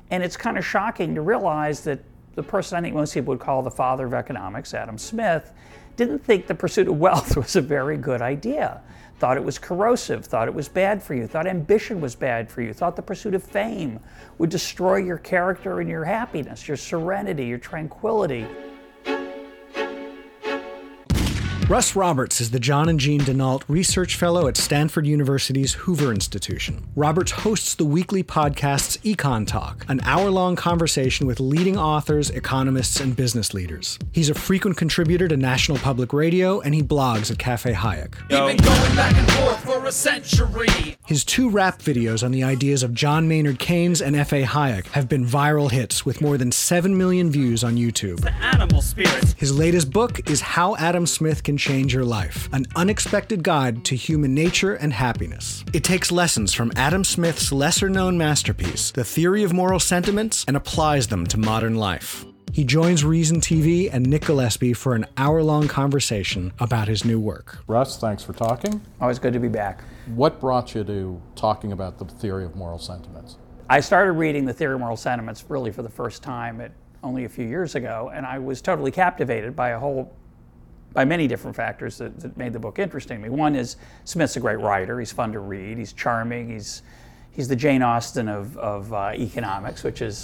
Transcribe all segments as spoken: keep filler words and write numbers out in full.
And it's kind of shocking to realize that the person I think most people would call the father of economics, Adam Smith, didn't think the pursuit of wealth was a very good idea. Thought it was corrosive, thought it was bad for you, thought ambition was bad for you, thought the pursuit of fame would destroy your character and your happiness, your serenity, your tranquility. Russ Roberts is the John and Jean Denault Research Fellow at Stanford University's Hoover Institution. Roberts hosts the weekly podcasts Econ Talk, an hour-long conversation with leading authors, economists, and business leaders. He's a frequent contributor to National Public Radio, and he blogs at Cafe Hayek. We've been going back and forth for a century. His two rap videos on the ideas of John Maynard Keynes and F A Hayek have been viral hits with more than seven million views on YouTube. The animal spirits. His latest book is How Adam Smith Can Change Your Life, an unexpected guide to human nature and happiness. It takes lessons from Adam Smith's lesser-known masterpiece, The Theory of Moral Sentiments, and applies them to modern life. He joins Reason T V and Nick Gillespie for an hour-long conversation about his new work. Russ, thanks for talking. Always good to be back. What brought you to talking about the theory of moral sentiments? I started reading The Theory of Moral Sentiments really for the first time at only a few years ago, and I was totally captivated by a whole by many different factors that, that made the book interesting to me. One is Smith's a great writer. He's fun to read. He's charming. He's he's the Jane Austen of, of uh, economics, which is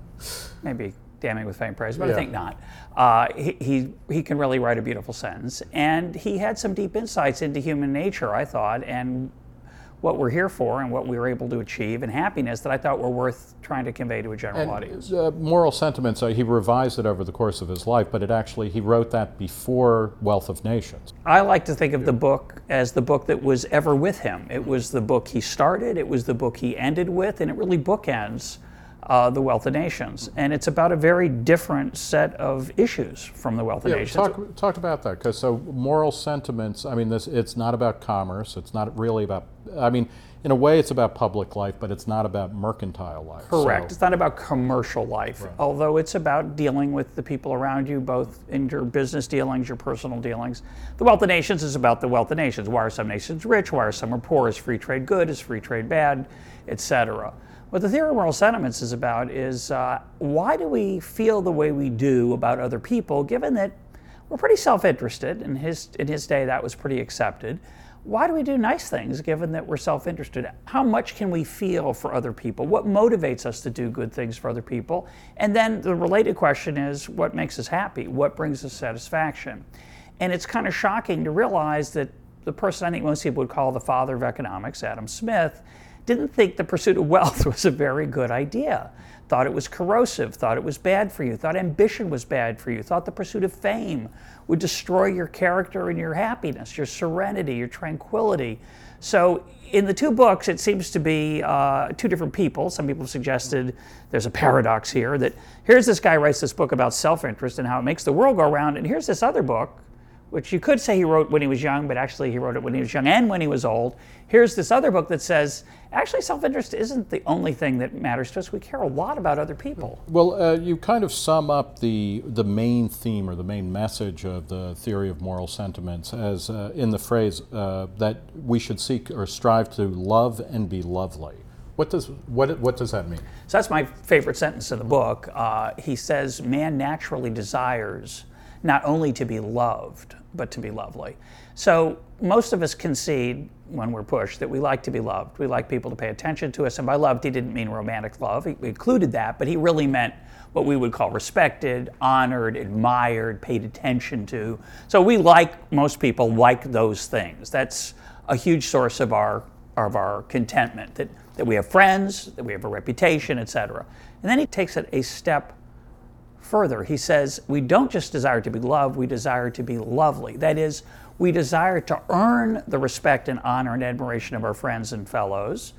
maybe damning with faint praise, but yeah. I think not. Uh, he, he he can really write a beautiful sentence. And he had some deep insights into human nature, I thought, and what we're here for and what we were able to achieve and happiness that I thought were worth trying to convey to a general and, audience. Uh, moral sentiments, uh, he revised it over the course of his life, but it actually, he wrote that before Wealth of Nations. I like to think of the book as the book that was ever with him. It was the book he started, it was the book he ended with, and it really bookends Uh, the Wealth of Nations. And it's about a very different set of issues from the Wealth of yeah, Nations. Talk, talk about that, because so moral sentiments, I mean, this it's not about commerce, it's not really about, I mean, in a way it's about public life, but it's not about mercantile life. Correct. So. It's not about commercial life, Right. although it's about dealing with the people around you, both in your business dealings, your personal dealings. The Wealth of Nations is about the wealth of nations. Why are some nations rich? Why are some are poor? Is free trade good? Is free trade bad? Et cetera. What the Theory of Moral Sentiments is about is uh, why do we feel the way we do about other people, given that we're pretty self-interested. In his, in his day, that was pretty accepted. Why do we do nice things, given that we're self-interested? How much can we feel for other people? What motivates us to do good things for other people? And then the related question is, what makes us happy? What brings us satisfaction? And it's kind of shocking to realize that the person I think most people would call the father of economics, Adam Smith, didn't think the pursuit of wealth was a very good idea. Thought it was corrosive, thought it was bad for you, thought ambition was bad for you, thought the pursuit of fame would destroy your character and your happiness, your serenity, your tranquility. So in the two books, it seems to be uh, two different people. Some people have suggested there's a paradox here, that here's this guy writes this book about self-interest and how it makes the world go round, and here's this other book, which you could say he wrote when he was young, but actually he wrote it when he was young and when he was old. Here's this other book that says, actually self-interest isn't the only thing that matters to us. We care a lot about other people. Well, uh, you kind of sum up the the main theme or the main message of the Theory of Moral Sentiments as uh, in the phrase uh, that we should seek or strive to love and be lovely. What does what what does that mean? So that's my favorite sentence in the book. Uh, he says, man naturally desires not only to be loved, but to be lovely. So most of us concede when we're pushed that we like to be loved. We like people to pay attention to us. And by loved, he didn't mean romantic love. He included that, but he really meant what we would call respected, honored, admired, paid attention to. So we like, most people like those things. That's a huge source of our of our contentment, that, that we have friends, that we have a reputation, et cetera. And then he takes it a step further. He says, we don't just desire to be loved, we desire to be lovely. That is, we desire to earn the respect and honor and admiration of our friends and fellows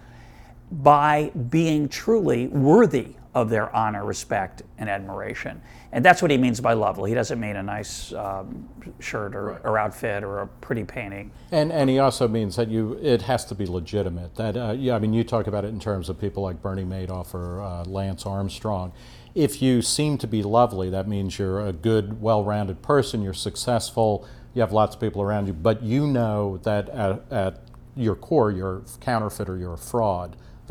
by being truly worthy of their honor, respect, and admiration. And that's what he means by lovely. He doesn't mean a nice um, shirt or, or outfit or a pretty painting. And and he also means that you it has to be legitimate. That uh, yeah, I mean, you talk about it in terms of people like Bernie Madoff or uh, Lance Armstrong. If you seem to be lovely, that means you're a good, well-rounded person, you're successful, you have lots of people around you, but you know that at, at your core, you're a counterfeiter, you're a fraud.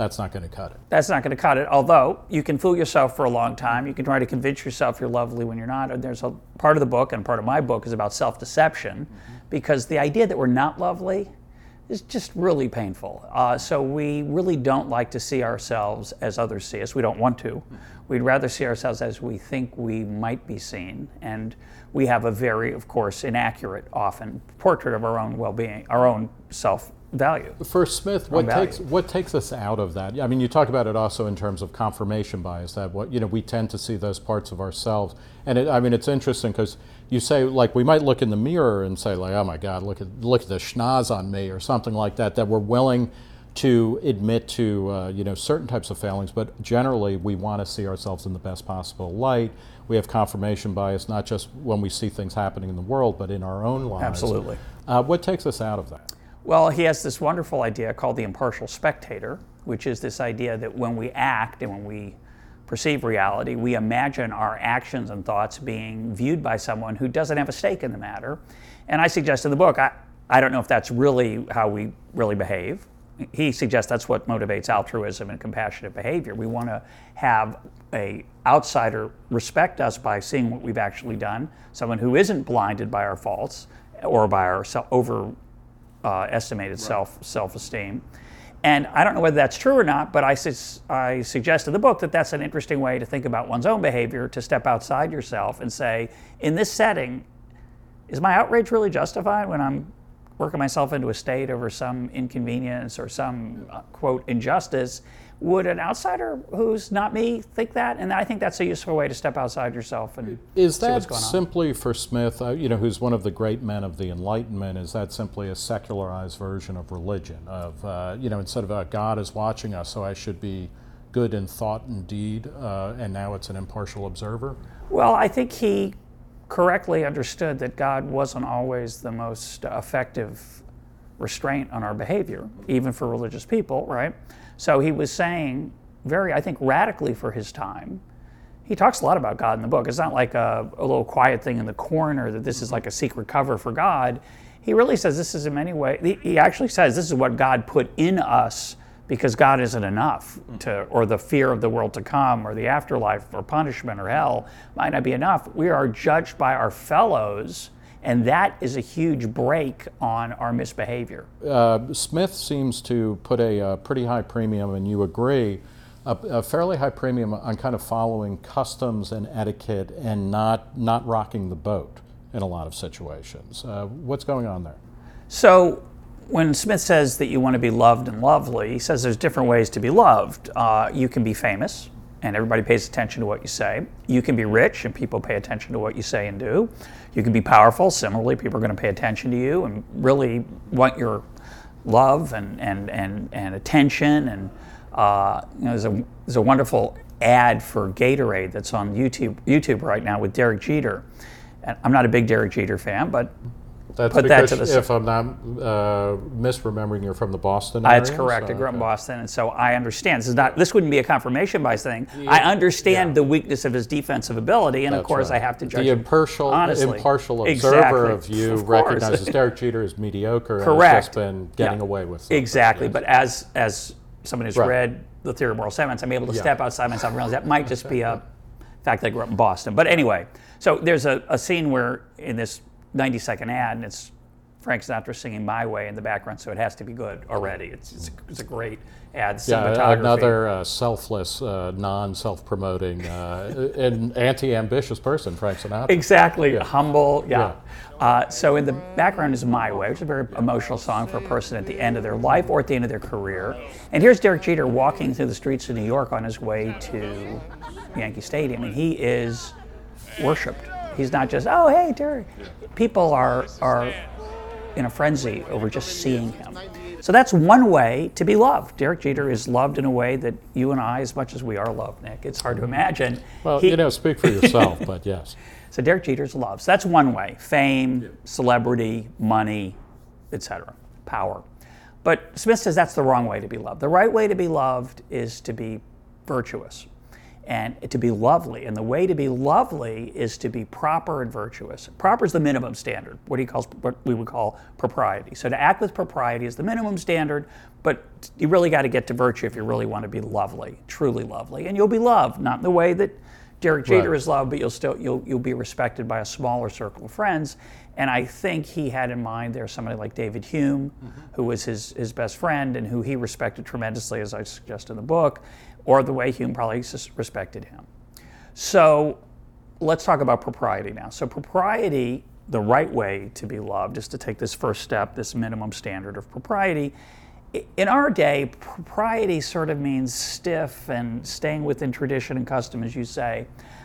that's not going to cut it. That's not going to cut it, although you can fool yourself for a long time. You can try to convince yourself you're lovely when you're not. And there's a part of the book, and part of my book is about self-deception, mm-hmm. because the idea that we're not lovely is just really painful. Uh, so we really don't like to see ourselves as others see us. We don't want to. Mm-hmm. We'd rather see ourselves as we think we might be seen. And we have a very, of course, inaccurate, often, portrait of our own well-being, our own self value. For Smith, what takes what takes us out of that? I mean, you talk about it also in terms of confirmation bias. That what you know, we tend to see those parts of ourselves, and it, I mean, it's interesting because you say, like, we might look in the mirror and say, like, oh my God, look at look at the schnoz on me, or something like that. That we're willing to admit to uh, you know, certain types of failings, but generally we want to see ourselves in the best possible light. We have confirmation bias not just when we see things happening in the world, but in our own lives. Absolutely. Uh, what takes us out of that? Well, he has this wonderful idea called the impartial spectator, which is this idea that when we act and when we perceive reality, we imagine our actions and thoughts being viewed by someone who doesn't have a stake in the matter. And I suggest in the book, I, I don't know if that's really how we really behave. He suggests that's what motivates altruism and compassionate behavior. We want to have a outsider respect us by seeing what we've actually done, someone who isn't blinded by our faults or by our self, over uh, estimated right. self self-esteem. And I don't know whether that's true or not, but I, su- I suggest in the book that that's an interesting way to think about one's own behavior, to step outside yourself and say, in this setting, is my outrage really justified when I'm working myself into a state over some inconvenience or some, uh, quote, injustice? Would an outsider who's not me think that? And I think that's a useful way to step outside yourself and is see what's that going on. Simply for Smith, uh, you know, who's one of the great men of the Enlightenment, is that simply a secularized version of religion? Of, uh, you know, instead of uh, God is watching us, so I should be good in thought and deed, uh, and now it's an impartial observer? Well, I think he correctly understood that God wasn't always the most effective restraint on our behavior, even for religious people, right? So he was saying very, I think, radically for his time. He talks a lot about God in the book. It's not like a, a little quiet thing in the corner that this is like a secret cover for God. He really says this is in many ways, he, he actually says this is what God put in us because God isn't enough to, or the fear of the world to come, or the afterlife, or punishment, or hell might not be enough. We are judged by our fellows, and that is a huge break on our misbehavior. Uh, Smith seems to put a, a pretty high premium, and you agree, a, a fairly high premium on kind of following customs and etiquette and not, not rocking the boat in a lot of situations. Uh, what's going on there? So, when Smith says that you want to be loved and lovely, he says there's different ways to be loved. Uh, you can be famous, and everybody pays attention to what you say. You can be rich, and people pay attention to what you say and do. You can be powerful. Similarly, people are going to pay attention to you and really want your love and and and, and attention. And uh, you know, there's a there's a wonderful ad for Gatorade that's on YouTube YouTube right now with Derek Jeter. And I'm not a big Derek Jeter fan, but That's put because, that to the if I'm not uh, misremembering, you're from the Boston area? That's correct. So, I grew up in okay. Boston, and so I understand. This is not. This wouldn't be a confirmation bias thing. I understand yeah. the weakness of his defensive ability, and That's of course, right. I have to judge the him impartial, honestly. impartial observer Exactly. of you Of course. recognizes Derek Jeter as mediocre Correct. and has just been getting Yeah. away with something. Exactly. Yes. But as as someone who's Right. read The Theory of Moral Sentiments, I'm able to Yeah. step outside myself and realize that might just be a fact that I grew up in Boston. But anyway, so there's a, a scene where in this ninety second ad, and it's Frank Sinatra singing My Way in the background, so it has to be good already. It's it's a, it's a great ad. Yeah, Cinematography. another uh, selfless, uh, non-self-promoting, uh, and anti-ambitious person, Frank Sinatra. Exactly, Yeah. humble, yeah. Yeah. Uh, so in the background is My Way, which is a very emotional song for a person at the end of their life or at the end of their career. And here's Derek Jeter walking through the streets of New York on his way to Yankee Stadium, and he is worshipped. He's not just, oh, hey, Derek. People are are in a frenzy over just seeing him. So that's one way to be loved. Derek Jeter is loved in a way that you and I, as much as we are loved, Nick, it's hard to imagine. Well, He- you know, speak for yourself, but yes. So Derek Jeter's loved. So that's one way: fame, celebrity, money, et cetera, power. But Smith says that's the wrong way to be loved. The right way to be loved is to be virtuous. and to be lovely. And the way to be lovely is to be proper and virtuous. Proper is the minimum standard, what he calls, what we would call propriety. So to act with propriety is the minimum standard, but you really got to get to virtue if you really want to be lovely, truly lovely. And you'll be loved, not in the way that Derek Jeter Right. is loved, but you'll still you'll you'll be respected by a smaller circle of friends. And I think he had in mind there somebody like David Hume, mm-hmm. who was his his best friend and who he respected tremendously, as I suggest in the book, or the way Hume probably respected him. So let's talk about propriety now. So propriety, the right way to be loved, is to take this first step, this minimum standard of propriety. In our day, propriety sort of means stiff and staying within tradition and custom, as you say.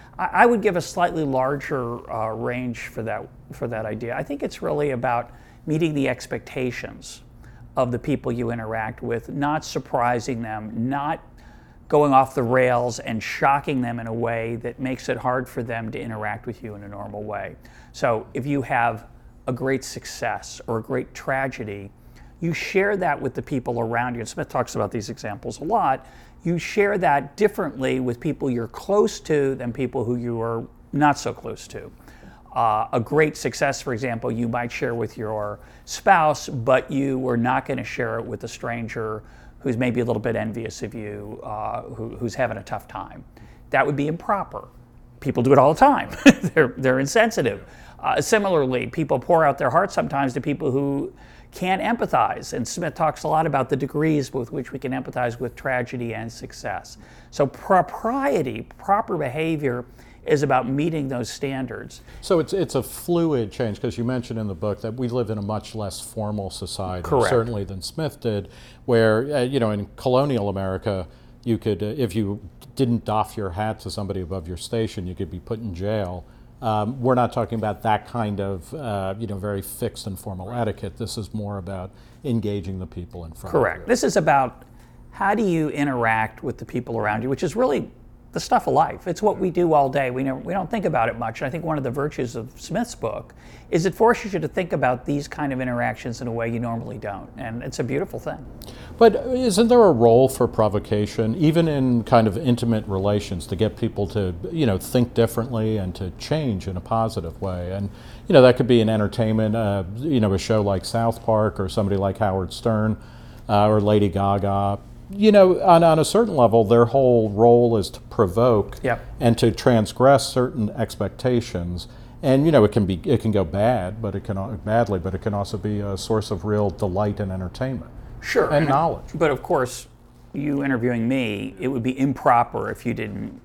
I would give a slightly larger uh, range for that for that idea. I think it's really about meeting the expectations of the people you interact with, not surprising them, not going off the rails and shocking them in a way that makes it hard for them to interact with you in a normal way. So if you have a great success or a great tragedy, you share that with the people around you. And Smith talks about these examples a lot. You share that differently with people you're close to than people who you are not so close to. Uh, a great success, for example, you might share with your spouse, but you are not going to share it with a stranger who's maybe a little bit envious of you, uh, who, who's having a tough time. That would be improper. People do it all the time. they're, they're insensitive. Uh, similarly, people pour out their hearts sometimes to people who can't empathize. And Smith talks a lot about the degrees with which we can empathize with tragedy and success. So propriety, proper behavior, is about meeting those standards. So it's it's a fluid change, because you mentioned in the book that we live in a much less formal society, Correct. certainly than Smith did, where, uh, you know, in colonial America, you could, uh, if you didn't doff your hat to somebody above your station, you could be put in jail. Um, we're not talking about that kind of, uh, you know, very fixed and formal etiquette. This is more about engaging the people in front Correct. of you. This is about how do you interact with the people around you, which is really the stuff of life. It's what we do all day. We never, we don't think about it much. And I think one of the virtues of Smith's book is it forces you to think about these kind of interactions in a way you normally don't. And it's a beautiful thing. But isn't there a role for provocation, even in kind of intimate relations, to get people to, you know, think differently and to change in a positive way? And, you know, that could be in entertainment, uh, you know, a show like South Park or somebody like Howard Stern uh, or Lady Gaga. You know, on, on a certain level, their whole role is to provoke Yep. and to transgress certain expectations. And, you know, it can be, it can go bad, but it can al- badly, but it can also be a source of real delight and entertainment. Sure. And knowledge. But of course, you interviewing me, it would be improper if you didn't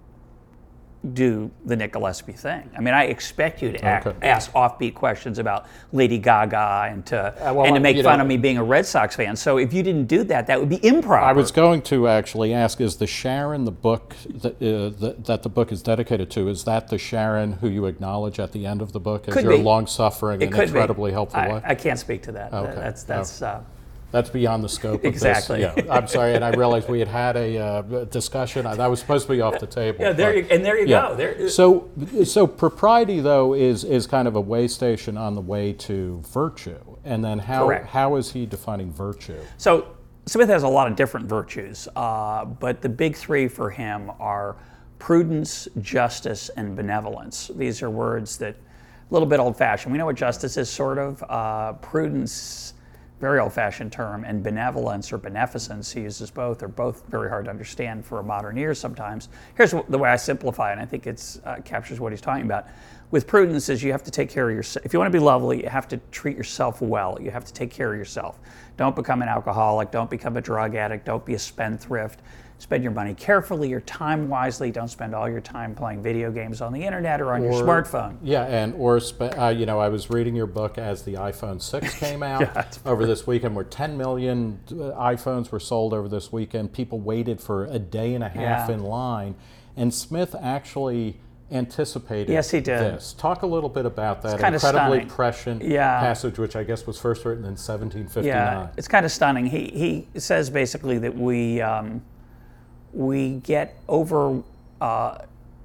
do the Nick Gillespie thing. I mean, I expect you to act, Okay. ask offbeat questions about Lady Gaga and to Uh, well, and to make you fun know- of me being a Red Sox fan. So if you didn't do that, that would be improper. I was going to actually ask, is the Sharon the book that, uh, the, that the book is dedicated to, is that the Sharon who you acknowledge at the end of the book as Could your be. long-suffering It and could be. incredibly helpful I, way? I can't speak to that. Okay. That's that's. Uh, That's beyond the scope of Exactly. this. Yeah, I'm sorry, and I realized we had had a uh, discussion. That was supposed to be off the table. yeah, there but- you, and there you yeah. go. There. So, so propriety though is is kind of a way station on the way to virtue, and then how Correct. how is he defining virtue? So Smith has a lot of different virtues, uh, but the big three for him are prudence, justice, and benevolence. These are words that a little bit old-fashioned. We know what justice is, sort of. Uh, prudence, very old-fashioned term, and benevolence or beneficence, he uses both, are both very hard to understand for a modern ear sometimes. Here's the way I simplify it, and I think it uh, captures what he's talking about. With prudence is you have to take care of yourself. If you want to be lovely, you have to treat yourself well. You have to take care of yourself. Don't become an alcoholic. Don't become a drug addict. Don't be a spendthrift. Spend your money carefully, your time wisely. Don't spend all your time playing video games on the internet or on your Or- smartphone. Yeah, and or spe- uh, you know, I was reading your book as the iPhone six came out Yeah, that's over this weekend, where ten million uh, iPhones were sold over this weekend. People waited for a day and a half Yeah. in line, and Smith actually anticipated Yes, he did. this. Talk a little bit about that kinda incredibly stunning. prescient Yeah. passage, which I guess was first written in seventeen fifty-nine. Yeah, it's kind of stunning. He he says basically that we um, we get over uh,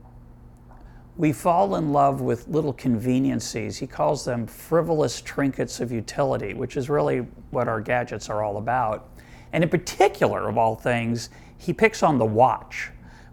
we fall in love with little conveniences. He calls them frivolous trinkets of utility, which is really what our gadgets are all about. And in particular, of all things, he picks on the watch,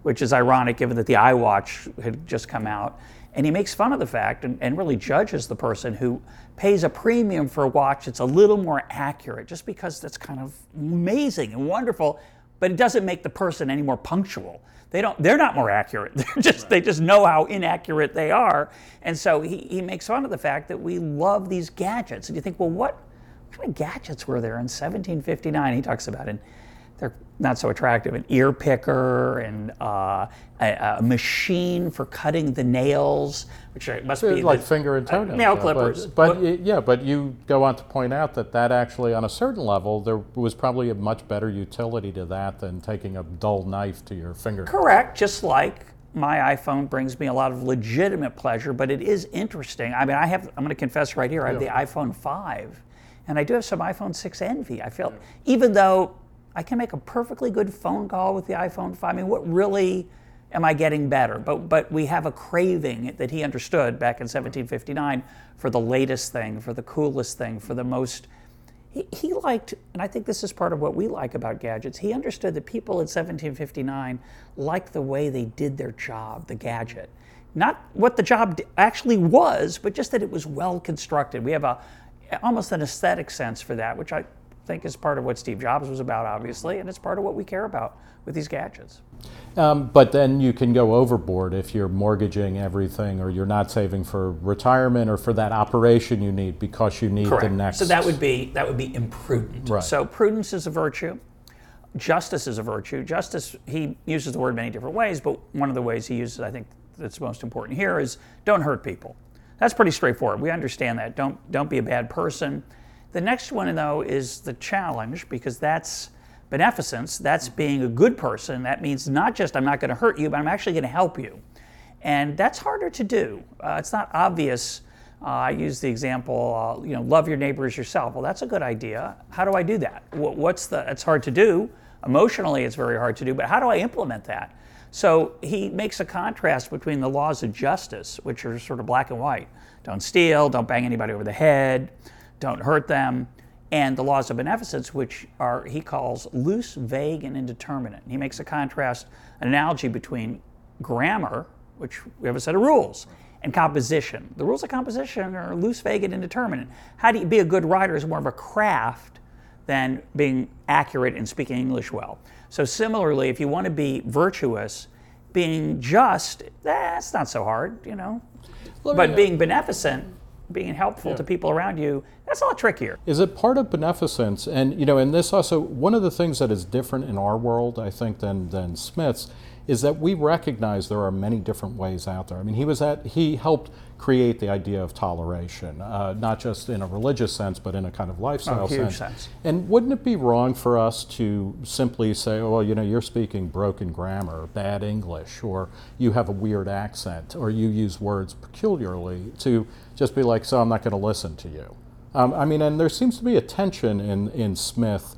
which is ironic given that the iWatch had just come out. And he makes fun of the fact and, and really judges the person who pays a premium for a watch that's a little more accurate, just because that's kind of amazing and wonderful, but it doesn't make the person any more punctual. They don't, they're not more accurate. They're just, they just know how inaccurate they are. And so he, he makes fun of the fact that we love these gadgets. And you think, well, what, what kind of gadgets were there in seventeen fifty-nine? He talks about it. They're not so attractive, an ear picker and uh, a, a machine for cutting the nails, which must be like the, finger and toenails. uh, nail yeah, clippers. But, but it, yeah, but you go on to point out that that actually, on a certain level, there was probably a much better utility to that than taking a dull knife to your finger. Correct, just like my iPhone brings me a lot of legitimate pleasure, but it is interesting. I mean, I have, I'm going to confess right here, I have Yeah. the iPhone five, and I do have some iPhone six envy. I feel, even though I can make a perfectly good phone call with the iPhone five. I mean, what really am I getting better? But but we have a craving that he understood back in seventeen fifty-nine for the latest thing, for the coolest thing, for the most. He, he liked, and I think this is part of what we like about gadgets, he understood that people in seventeen fifty-nine liked the way they did their job, the gadget. Not what the job actually was, but just that it was well constructed. We have a almost an aesthetic sense for that, which I think is part of what Steve Jobs was about, obviously, and it's part of what we care about with these gadgets. Um, but then you can go overboard if you're mortgaging everything, or you're not saving for retirement or for that operation you need because you need Correct. the next. So that would be that would be imprudent. Right. So prudence is a virtue. Justice is a virtue. Justice, he uses the word many different ways, but one of the ways he uses, I think, that's most important here is don't hurt people. That's pretty straightforward. We understand that. Don't don't be a bad person. The next one, though, is the challenge, because that's beneficence. That's being a good person. That means not just I'm not going to hurt you, but I'm actually going to help you. And that's harder to do. Uh, it's not obvious. Uh, I use the example, uh, you know, love your neighbor as yourself. Well, that's a good idea. How do I do that? What, what's the? It's hard to do. Emotionally, it's very hard to do. But how do I implement that? So he makes a contrast between the laws of justice, which are sort of black and white. Don't steal. Don't bang anybody over the head. Don't hurt them, and the laws of beneficence, which are, he calls loose, vague, and indeterminate. He makes a contrast, an analogy between grammar, which we have a set of rules, and composition. The rules of composition are loose, vague, and indeterminate. How do you be a good writer is more of a craft than being accurate and speaking English well. So similarly, if you want to be virtuous, being just, that's not so hard, you know. But being beneficent, being helpful Yeah. to people around you, that's a lot trickier. Is it part of beneficence? And you know, and this also, one of the things that is different in our world, I think, than than Smith's, is that we recognize there are many different ways out there. I mean, he was at he helped create the idea of toleration, uh, not just in a religious sense, but in a kind of lifestyle Oh, huge sense. sense. And wouldn't it be wrong for us to simply say, oh, well, you know, you're speaking broken grammar, bad English, or you have a weird accent, or you use words peculiarly, to just be like, so I'm not going to listen to you. Um, I mean, and there seems to be a tension in, in Smith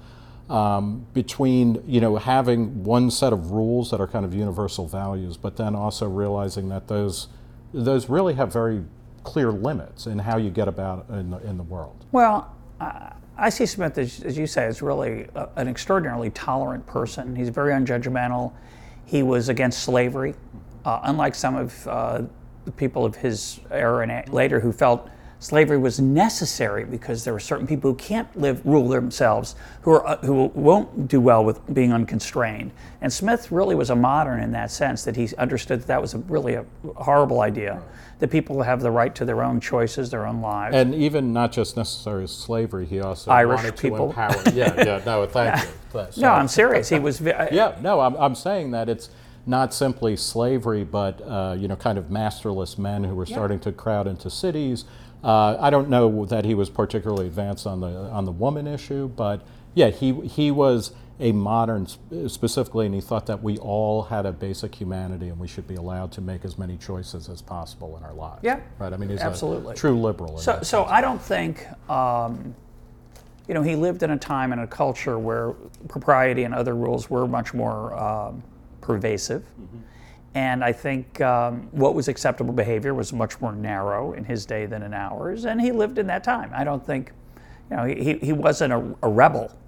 um, between, you know, having one set of rules that are kind of universal values, but then also realizing that those those really have very clear limits in how you get about in the, in the world. Well, uh, I see Smith, as, as you say, as really a, an extraordinarily tolerant person. He's very unjudgmental. He was against slavery, uh, unlike some of uh, the people of his era and later who felt slavery was necessary because there were certain people who can't live rule themselves, who are uh, who won't do well with being unconstrained. And Smith really was a modern in that sense, that he understood that that was a, really a horrible idea, that people have the right to their own choices, their own lives. And even not just necessarily slavery, he also Irish wanted people. to empower. Yeah, yeah, no, thank you. So- no, I'm serious. He was. ve- Yeah, no, I'm, I'm saying that it's not simply slavery, but uh, you know, kind of masterless men who were starting to crowd into cities. Uh, I don't know that he was particularly advanced on the on the woman issue, but yeah, he he was a modern sp- specifically, and he thought that we all had a basic humanity and we should be allowed to make as many choices as possible in our lives. Yeah, right. I mean, he's absolutely. a true liberal. In So, that so sense. I don't think, um, you know, he lived in a time and a culture where propriety and other rules were much more um, pervasive. Mm-hmm. And I think um, what was acceptable behavior was much more narrow in his day than in ours. And he lived in that time. I don't think, you know, he, he wasn't a, a rebel,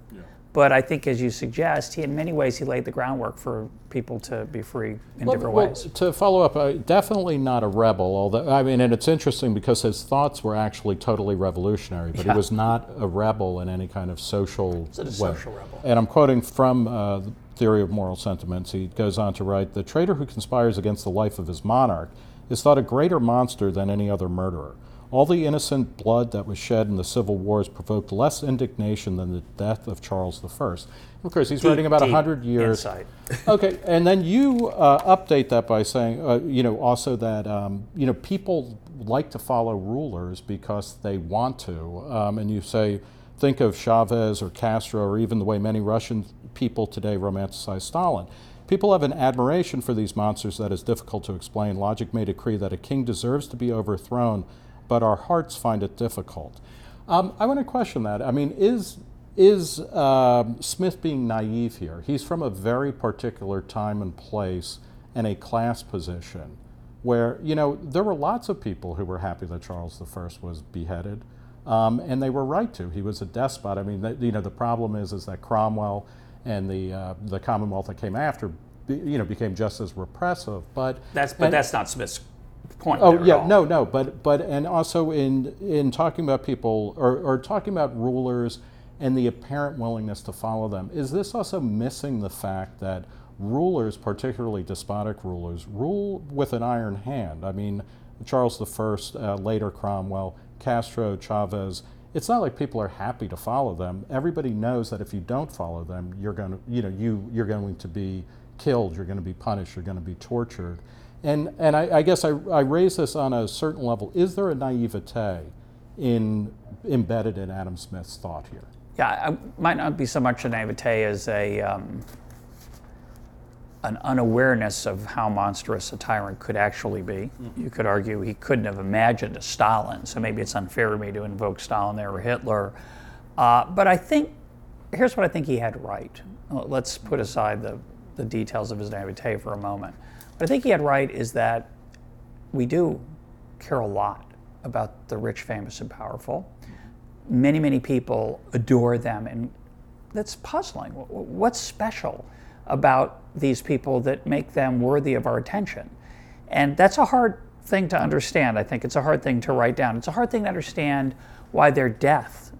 But I think, as you suggest, he in many ways he laid the groundwork for people to be free in Well, different well, ways. to follow up, uh, definitely not a rebel. Although I mean, and it's interesting because his thoughts were actually totally revolutionary, but Yeah. he was not a rebel in any kind of social He's a way. social rebel. And I'm quoting from uh, the Theory of Moral Sentiments. He goes on to write, "The traitor who conspires against the life of his monarch is thought a greater monster than any other murderer. All the innocent blood that was shed in the civil wars provoked less indignation than the death of Charles the First." Of course, he's Deep, writing about a deep hundred years. insight. Okay, and then you uh, update that by saying, uh, you know, also that um, you know people like to follow rulers because they want to, um, and you say, think of Chavez or Castro, or even the way many Russian people today romanticize Stalin. People have an admiration for these monsters that is difficult to explain. Logic may decree that a king deserves to be overthrown, but our hearts find it difficult. Um, I want to question that. I mean, is is um Smith being naive here? He's from a very particular time and place and a class position where, you know, there were lots of people who were happy that Charles the First was beheaded, um, and they were right to. He was a despot. I mean, the, you know, the problem is is that Cromwell and the uh, the Commonwealth that came after, you know, became just as repressive. But That's but and- that's not Smith's point. Oh there at yeah, all. no, no, but but and also in in talking about people or, or talking about rulers and the apparent willingness to follow them, is this also missing the fact that rulers, particularly despotic rulers, rule with an iron hand? I mean, Charles the First, uh, later Cromwell, Castro, Chavez. It's not like people are happy to follow them. Everybody knows that if you don't follow them, you're going to, you know, you you're going to be killed. You're going to be punished. You're going to be tortured. And and I, I guess I, I raise this on a certain level. Is there a naivete in embedded in Adam Smith's thought here? Yeah, it might not be so much a naivete as a um, an unawareness of how monstrous a tyrant could actually be. Mm-hmm. You could argue he couldn't have imagined a Stalin, so maybe it's unfair of me to invoke Stalin there or Hitler. Uh, but I think, here's what I think he had right. Let's put aside the, the details of his naivete for a moment. What I think he had right is that we do care a lot about the rich, famous, and powerful. Many, many people adore them, and that's puzzling. What's special about these people that make them worthy of our attention? And that's a hard thing to understand, I think. It's a hard thing to write down. It's a hard thing to understand why their death,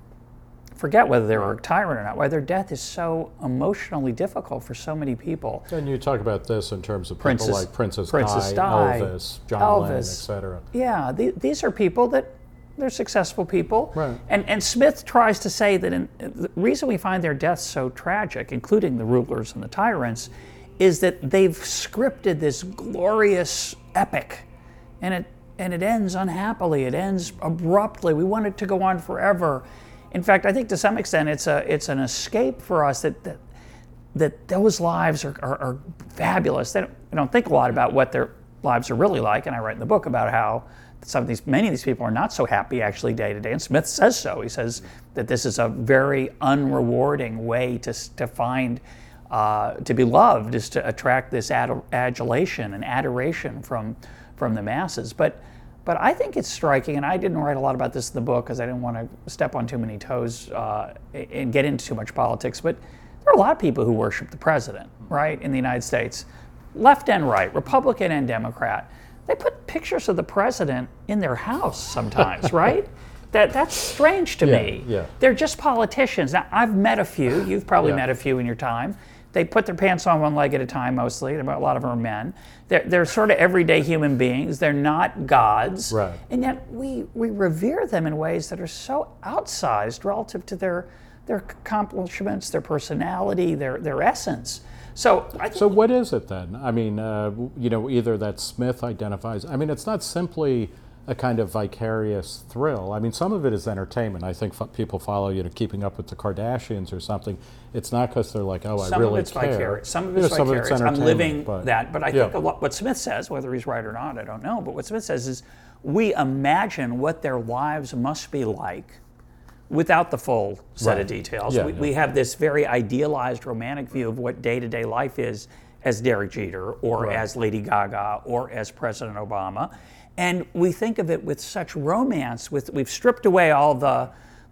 forget whether they were a tyrant or not, why their death is so emotionally difficult for so many people. And you talk about this in terms of people Princess- like Princess, Princess Di, Di, Elvis, John Elvis. Lennon, et cetera. Yeah, the, these are people that, they're successful people. Right. And, and Smith tries to say that in, the reason we find their deaths so tragic, including the rulers and the tyrants, is that they've scripted this glorious epic, and it and it ends unhappily. It ends abruptly. We want it to go on forever. In fact, I think to some extent it's a it's an escape for us that that, that those lives are, are, are fabulous. They don't, they don't think a lot about what their lives are really like, and I write in the book about how some of these, many of these people are not so happy actually day to day, and Smith says so. He says that this is a very unrewarding way to to find, uh, to be loved, is to attract this ad- adulation and adoration from from the masses. But but I think it's striking, and I didn't write a lot about this in the book because I didn't want to step on too many toes uh, and get into too much politics. But there are a lot of people who worship the president, right, in the United States, left and right, Republican and Democrat. They put pictures of the president in their house sometimes, right? That that's strange to Yeah, me. yeah. They're just politicians. Now, I've met a few. You've probably Yeah. met a few in your time. They put their pants on one leg at a time mostly. A lot of them are men. They're, they're sort of everyday human beings. They're not gods. Right. And yet we, we revere them in ways that are so outsized relative to their their accomplishments, their personality, their their essence. So, I think So what is it then? I mean, uh, you know, either that Smith identifies. I mean, it's not simply a kind of vicarious thrill. I mean, some of it is entertainment. I think f- people follow, you know, Keeping Up with the Kardashians or something. It's not because they're like, oh, I some really of it's care. vicarious. Some of You know, it's vicarious. I'm entertainment, living but- that, but I yeah. think a lot, what Smith says, whether he's right or not, I don't know. But what Smith says is, we imagine what their lives must be like, without the full set Right. of details. Yeah, we, yeah. we have this very idealized, romantic view of what day-to-day life is as Derek Jeter, or Right. as Lady Gaga, or as President Obama, and we think of it with such romance. With we've stripped away all the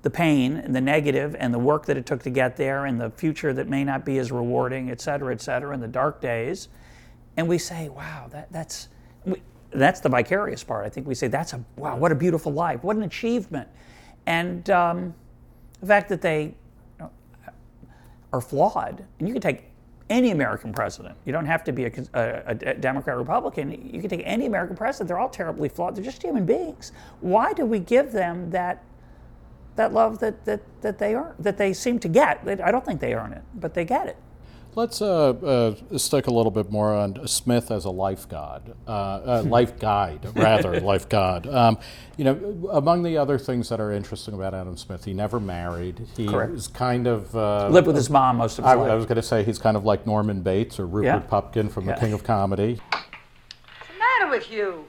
the pain and the negative and the work that it took to get there and the future that may not be as rewarding, et cetera, et cetera, and the dark days. And we say, wow, that, that's we, that's the vicarious part. I think we say, that's a, wow, what a beautiful life, what an achievement. And um, the fact that they you know, are flawed, and you can take any American president. You don't have to be a, a, a Democrat or Republican. You can take any American president. They're all terribly flawed. They're just human beings. Why do we give them that that love that that that they earn, that they seem to get? I don't think they earn it, but they get it. Let's uh, uh, stick a little bit more on Smith as a life god, uh, uh, life guide, rather, life god. Um, you know, among the other things that are interesting about Adam Smith, he never married. He Correct. is kind of... Uh, Lived with his mom most of his I, life. I was going to say he's kind of like Norman Bates or Rupert Yeah. Pupkin from Yeah. The King of Comedy. What's the matter with you?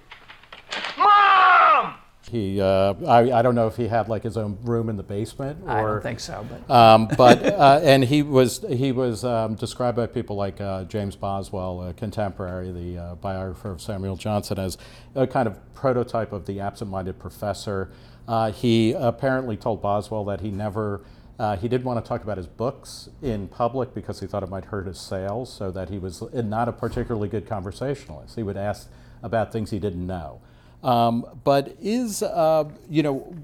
Mom! He, uh, I, I don't know if he had like his own room in the basement, or I don't think so, but um, but uh, and he was he was um, described by people like uh, James Boswell, a contemporary, the uh, biographer of Samuel Johnson, as a kind of prototype of the absent-minded professor. Uh, he apparently told Boswell that he never. Uh, he didn't want to talk about his books in public because he thought it might hurt his sales, so that he was not a particularly good conversationalist. He would ask about things he didn't know. Um, but is, uh, you know,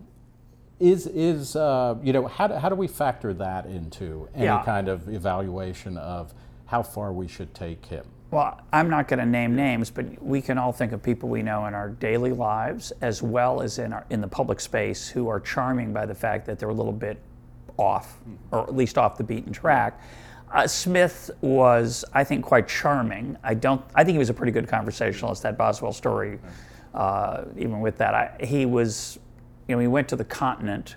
is, is uh, you know, how do, how do we factor that into any Yeah. kind of evaluation of how far we should take him? well, I'm not going to name names, but we can all think of people we know in our daily lives as well as in our in the public space who are charming by the fact that they're a little bit off, or at least off the beaten track. Uh, Smith was, I think, quite charming. I don't. I think he was a pretty good conversationalist. That Boswell story, uh, even with that, I, he was. You know, he went to the continent.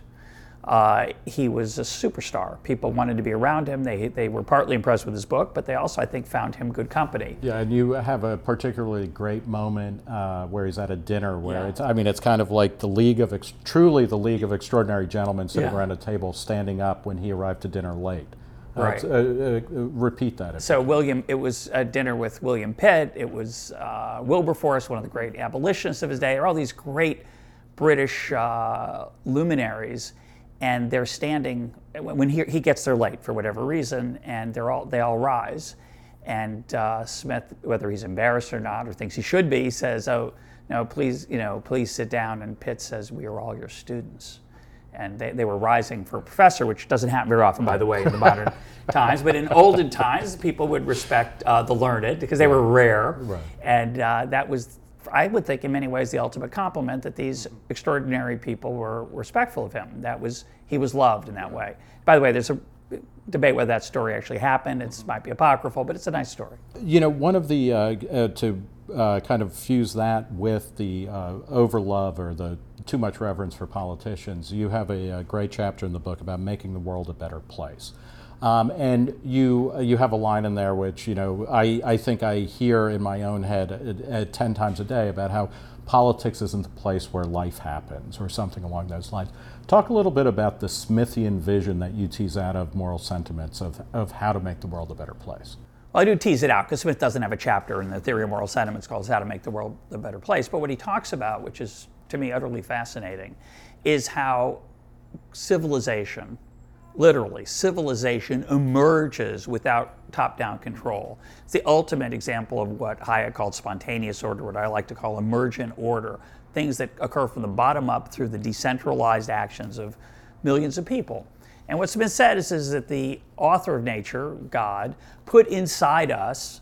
Uh, he was a superstar. People wanted to be around him. They they were partly impressed with his book, but they also, I think, found him good company. Yeah, and you have a particularly great moment uh, where he's at a dinner where Yeah. it's, I mean, it's kind of like the League of, Ex- truly the League of Extraordinary Gentlemen sitting Yeah. around a table standing up when he arrived to dinner late. Uh, Right. it's- uh, uh, repeat that. If So William, it was a dinner with William Pitt. It was uh, Wilberforce, one of the great abolitionists of his day. There are all these great British uh, luminaries, and they're standing when he, he gets there late for whatever reason, and they're all they all rise. And uh, Smith, whether he's embarrassed or not, or thinks he should be, says, "Oh, no, please, you know, please sit down." And Pitt says, "We are all your students." And they, they were rising for a professor, which doesn't happen very often, by the way, in the modern times. But in olden times, people would respect uh, the learned because they were rare. Right. And uh, that was, I would think, in many ways, the ultimate compliment that these extraordinary people were respectful of him. That was, he was loved in that way. By the way, there's a debate whether that story actually happened. It might be apocryphal, but it's a nice story. You know, one of the, uh, uh, to uh, kind of fuse that with the uh, overlove or the too much reverence for politicians, you have a, a great chapter in the book about making the world a better place. Um, and you uh, you have a line in there which, you know, I, I think I hear in my own head uh, uh, ten times a day about how politics isn't the place where life happens or something along those lines. Talk a little bit about the Smithian vision that you tease out of Moral Sentiments of, of how to make the world a better place. Well, I do tease it out because Smith doesn't have a chapter in the Theory of Moral Sentiments called How to Make the World a Better Place. But what he talks about, which is to me utterly fascinating, is how civilization, literally, civilization emerges without top-down control. It's the ultimate example of what Hayek called spontaneous order, what I like to call emergent order, things that occur from the bottom up through the decentralized actions of millions of people. And what's been said is, is that the author of nature, God, put inside us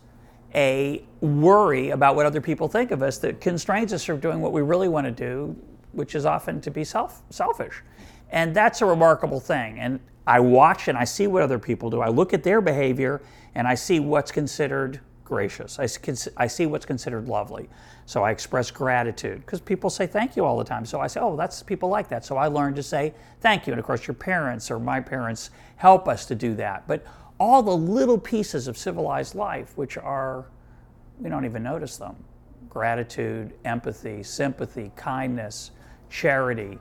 a worry about what other people think of us that constrains us from doing what we really want to do, which is often to be self selfish. And that's a remarkable thing. And I watch and I see what other people do. I look at their behavior and I see what's considered gracious. I, I see what's considered lovely. So I express gratitude because people say thank you all the time. So I say, oh, that's people like that. So I learned to say thank you. And of course, your parents or my parents help us to do that. But all the little pieces of civilized life, which are, we don't even notice them. Gratitude, empathy, sympathy, kindness, charity,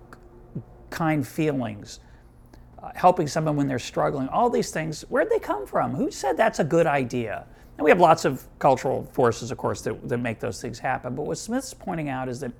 kind feelings, uh, helping someone when they're struggling, all these things, where'd they come from? Who said that's a good idea? And we have lots of cultural forces, of course, that, that make those things happen. But what Smith's pointing out is that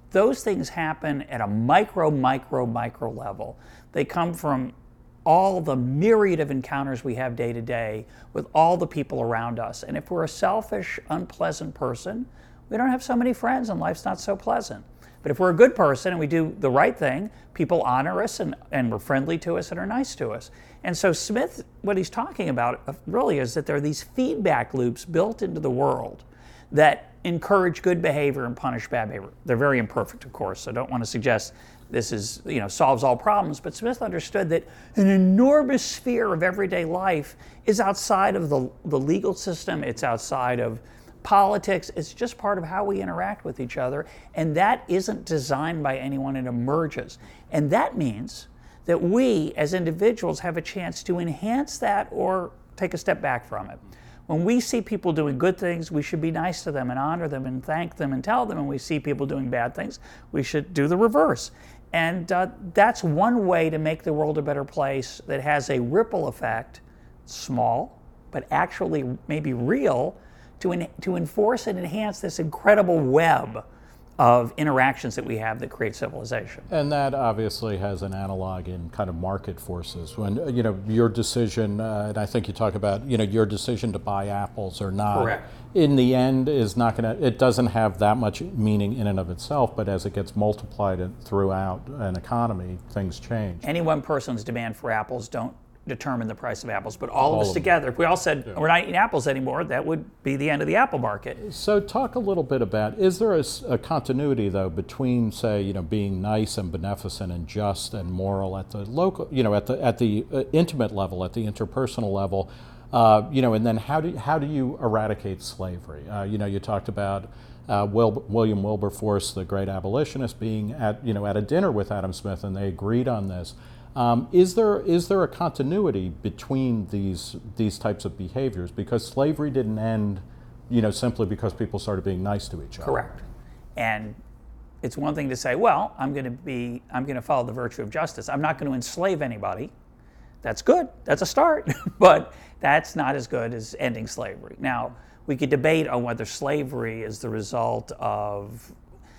those things happen at a micro, micro, micro level. They come from all the myriad of encounters we have day to day with all the people around us. And if we're a selfish, unpleasant person, we don't have so many friends and life's not so pleasant. But if we're a good person and we do the right thing, people honor us and, and are friendly to us and are nice to us. And so Smith, what he's talking about really is that there are these feedback loops built into the world that encourage good behavior and punish bad behavior. They're very imperfect, of course, so I don't want to suggest this is, you know, solves all problems, but Smith understood that an enormous sphere of everyday life is outside of the, the legal system, it's outside of politics, it's just part of how we interact with each other, and that isn't designed by anyone, it emerges. And that means that we, as individuals, have a chance to enhance that or take a step back from it. When we see people doing good things, we should be nice to them and honor them and thank them and tell them. And we see people doing bad things, we should do the reverse. And uh, that's one way to make the world a better place that has a ripple effect, small, but actually maybe real, to, en- to enforce and enhance this incredible web of interactions that we have that create civilization. And that obviously has an analog in kind of market forces. When, uh, you know, your decision, uh, and I think you talk about, you know, your decision to buy apples or not, Correct. in the end is not going to, it doesn't have that much meaning in and of itself, but as it gets multiplied throughout an economy, things change. Any one person's demand for apples don't determine the price of apples, but all, All of us of them. together, if we all said Yeah. we're not eating apples anymore, that would be the end of the apple market. So talk a little bit about, is there a, s- a continuity though between, say, you know, being nice and beneficent and just and moral at the local, you know, at the at the uh, intimate level, at the interpersonal level, uh, you know, and then how do how do you eradicate slavery? Uh, you know, you talked about uh, Wil- William Wilberforce, the great abolitionist, being at you know at a dinner with Adam Smith, and they agreed on this. Um, is there is there a continuity between these these types of behaviors? Because slavery didn't end, you know, simply because people started being nice to each other. Correct. And it's one thing to say, well, I'm going to be, I'm going to follow the virtue of justice. I'm not going to enslave anybody. That's good. That's a start. But that's not as good as ending slavery. Now, we could debate on whether slavery is the result of,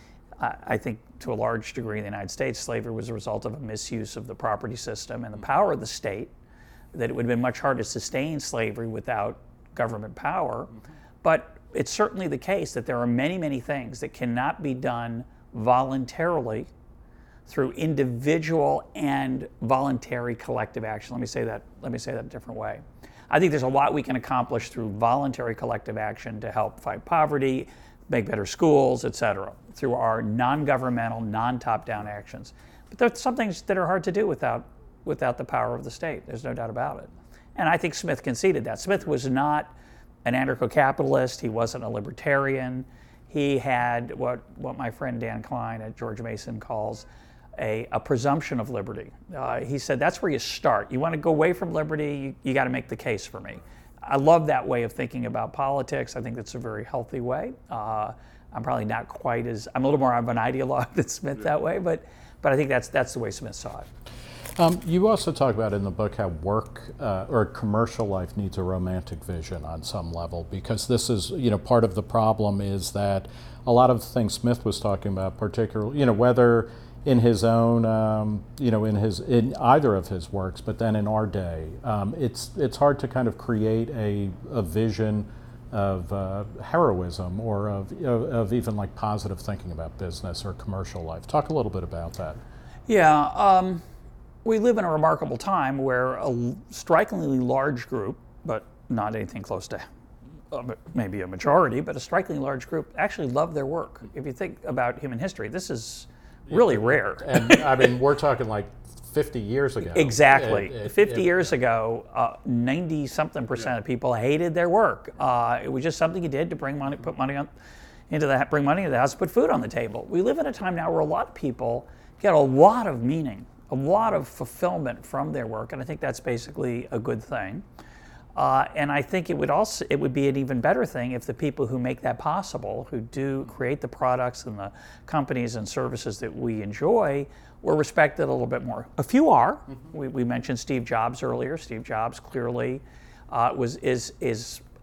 I I think to a large degree in the United States, slavery was a result of a misuse of the property system and the power of the state, that it would have been much harder to sustain slavery without government power. But it's certainly the case that there are many, many things that cannot be done voluntarily through individual and voluntary collective action. Let me say that, let me say that a different way. I think there's a lot we can accomplish through voluntary collective action to help fight poverty, make better schools, et cetera, through our non-governmental, non-top-down actions. But there's some things that are hard to do without, without the power of the state. There's no doubt about it. And I think Smith conceded that. Smith was not an anarcho-capitalist. He wasn't a libertarian. He had what, what my friend Dan Klein at George Mason calls a, a presumption of liberty. Uh, he said, that's where you start. You want to go away from liberty, you, you got to make the case for me. I love that way of thinking about politics. I think that's a very healthy way. Uh, I'm probably not quite as, I'm a little more of an ideologue than Smith that way, but but I think that's that's the way Smith saw it. Um, you also talk about in the book how work uh, or commercial life needs a romantic vision on some level, because this is, you know, part of the problem is that a lot of the things Smith was talking about, particularly, you know, whether in his own, um, you know, in his in either of his works, but then in our day, um, it's it's hard to kind of create a, a vision of uh, heroism or of, of of even like positive thinking about business or commercial life. Talk a little bit about that. Yeah, um, we live in a remarkable time where a strikingly large group, but not anything close to uh, maybe a majority, but a strikingly large group actually love their work. If you think about human history, this is really rare. And I mean, we're talking like fifty years ago. Exactly. It- it- fifty it- years ago, uh, ninety something percent of people hated their work. Uh, it was just something you did to bring money, put money on, into the bring money into the house, put food on the table. We live in a time now where a lot of people get a lot of meaning, a lot of fulfillment from their work, and I think that's basically a good thing. Uh, and I think it would also it would be an even better thing if the people who make that possible, who do create the products and the companies and services that we enjoy, were respected a little bit more. A few are. Mm-hmm. We, we mentioned Steve Jobs earlier. Steve Jobs clearly uh, was is is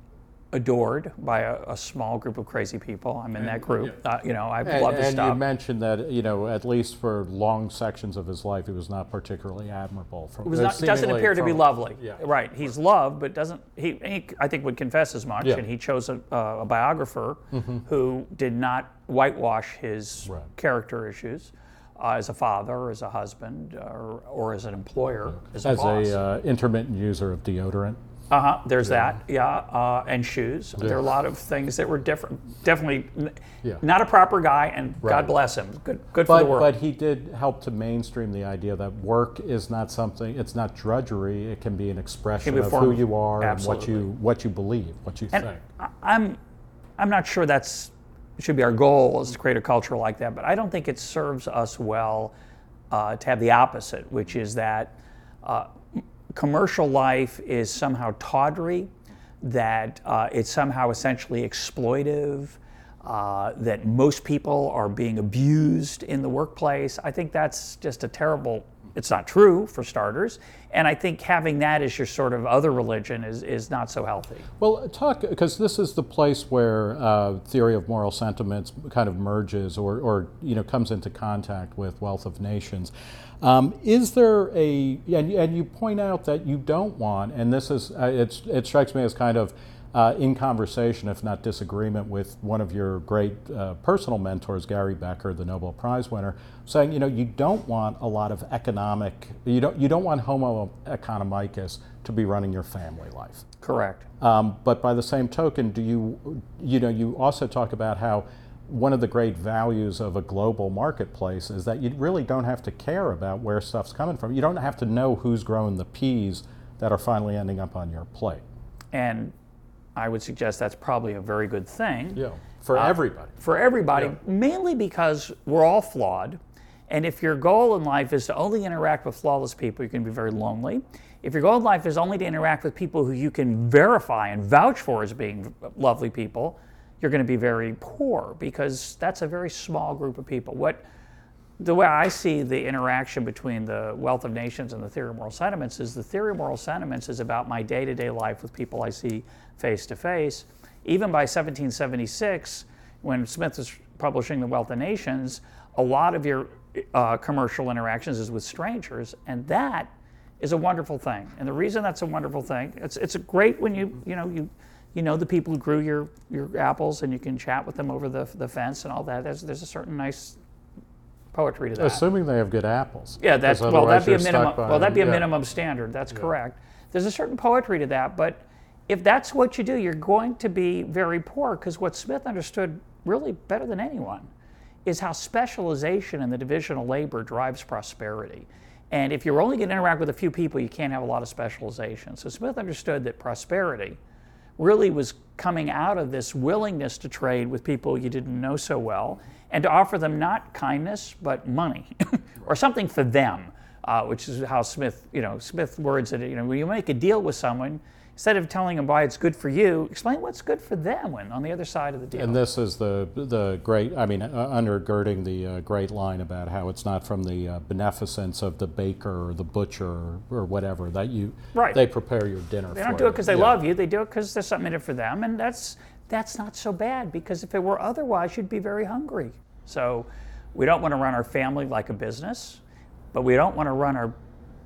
adored by a, a small group of crazy people. I'm in that group. Uh, you know, I And, love his and stuff. you mentioned that, you know, at least for long sections of his life, he was not particularly admirable. From, It was not, doesn't seemingly appear to be from- lovely. Yeah. Right. He's loved, but doesn't he, he? I think would confess as much. Yeah. And he chose a, a biographer who did not whitewash his Right. character issues uh, as a father, or as a husband, or, or as an employer, as a As boss. a uh, intermittent user of deodorant. Uh huh. There's that. Yeah. Uh, and shoes. There are a lot of things that were different. Definitely n- Yeah. not a proper guy, and Right. God bless him. Good. Good for But, the world. but he did help to mainstream the idea that work is not something, it's not drudgery, it can be an expression be a of form who of- you are and what absolutely. you what you believe, what you And think. I- I'm, I'm not sure that's should be our goal is to create a culture like that, but I don't think it serves us well uh, to have the opposite, which is that uh, commercial life is somehow tawdry, that uh, it's somehow essentially exploitive, uh, that most people are being abused in the workplace. I think that's just a terrible, it's not true for starters, and I think having that as your sort of other religion is, is not so healthy. Well, talk, because this is the place where uh, theory of moral sentiments kind of merges or, or you know, comes into contact with Wealth of Nations. Um, is there a, and, and you point out that you don't want, and this is, uh, it's, it strikes me as kind of uh, in conversation, if not disagreement, with one of your great uh, personal mentors, Gary Becker, the Nobel Prize winner, saying, you know, you don't want a lot of economic, you don't, you don't want Homo economicus to be running your family life. Correct. Um, but by the same token, do you, you know, you also talk about how one of the great values of a global marketplace is that you really don't have to care about where stuff's coming from. You don't have to know who's growing the peas that are finally ending up on your plate. And I would suggest that's probably a very good thing. Yeah, for Uh, everybody. For everybody, Yeah. mainly because we're all flawed. And if your goal in life is to only interact with flawless people, you can be very lonely. If your goal in life is only to interact with people who you can verify and vouch for as being lovely people, you're going to be very poor, because that's a very small group of people. What the way I see the interaction between the Wealth of Nations and the Theory of Moral Sentiments is the Theory of Moral Sentiments is about my day-to-day life with people I see face to face. Even by seventeen seventy-six, when Smith was publishing the Wealth of Nations, a lot of your uh, commercial interactions is with strangers, and that is a wonderful thing. And the reason that's a wonderful thing, it's it's great when you you know you you know the people who grew your your apples, and you can chat with them over the the fence and all that. There's there's a certain nice poetry to that. Assuming they have good apples. Yeah, that's 'Cause well, otherwise that'd be a you're stuck minimum. by- Well, that'd be a yeah. minimum standard. That's correct. There's a certain poetry to that, but if that's what you do, you're going to be very poor. Because what Smith understood really better than anyone is how specialization and the division of labor drives prosperity. And if you're only going to interact with a few people, you can't have a lot of specialization. So Smith understood that prosperity really was coming out of this willingness to trade with people you didn't know so well, and to offer them not kindness but money or something for them, uh, which is how Smith, you know, Smith words it. You know, when you make a deal with someone, instead of telling them why it's good for you, explain what's good for them when on the other side of the deal. And this is the the great, I mean, uh, undergirding the uh, great line about how it's not from the uh, beneficence of the baker or the butcher or, or whatever that you, Right. they prepare your dinner They for don't do it because they you. love you. They do it because there's something in it for them, and that's that's not so bad. Because if it were otherwise, you'd be very hungry. So we don't want to run our family like a business, but we don't want to run our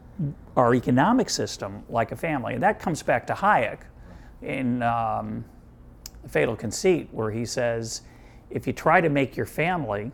our economic system like a family. And that comes back to Hayek in um, The Fatal Conceit, where he says, if you try to make your family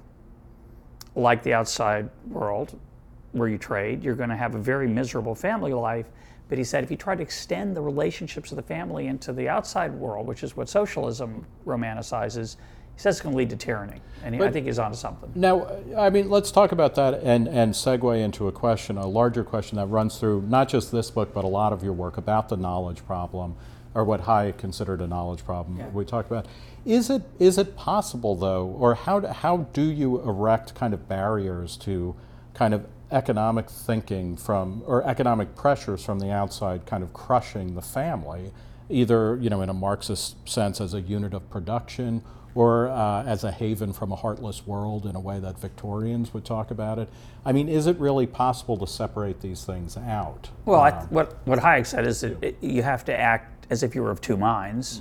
like the outside world where you trade, you're going to have a very miserable family life. But he said, if you try to extend the relationships of the family into the outside world, which is what socialism romanticizes, he says it's going to lead to tyranny. And he, I But- think he's onto something. Now, I mean, let's talk about that and, and segue into a question, a larger question that runs through not just this book, but a lot of your work about the knowledge problem, or what Hayek considered a knowledge problem. Yeah. We talked about. Is it is it possible though, or how do, how do you erect kind of barriers to kind of economic thinking from, or economic pressures from the outside, kind of crushing the family, either you know in a Marxist sense as a unit of production, or uh, as a haven from a heartless world in a way that Victorians would talk about it? I mean, is it really possible to separate these things out? Well, I, Um, what what Hayek said is that it, you have to act as if you were of two minds.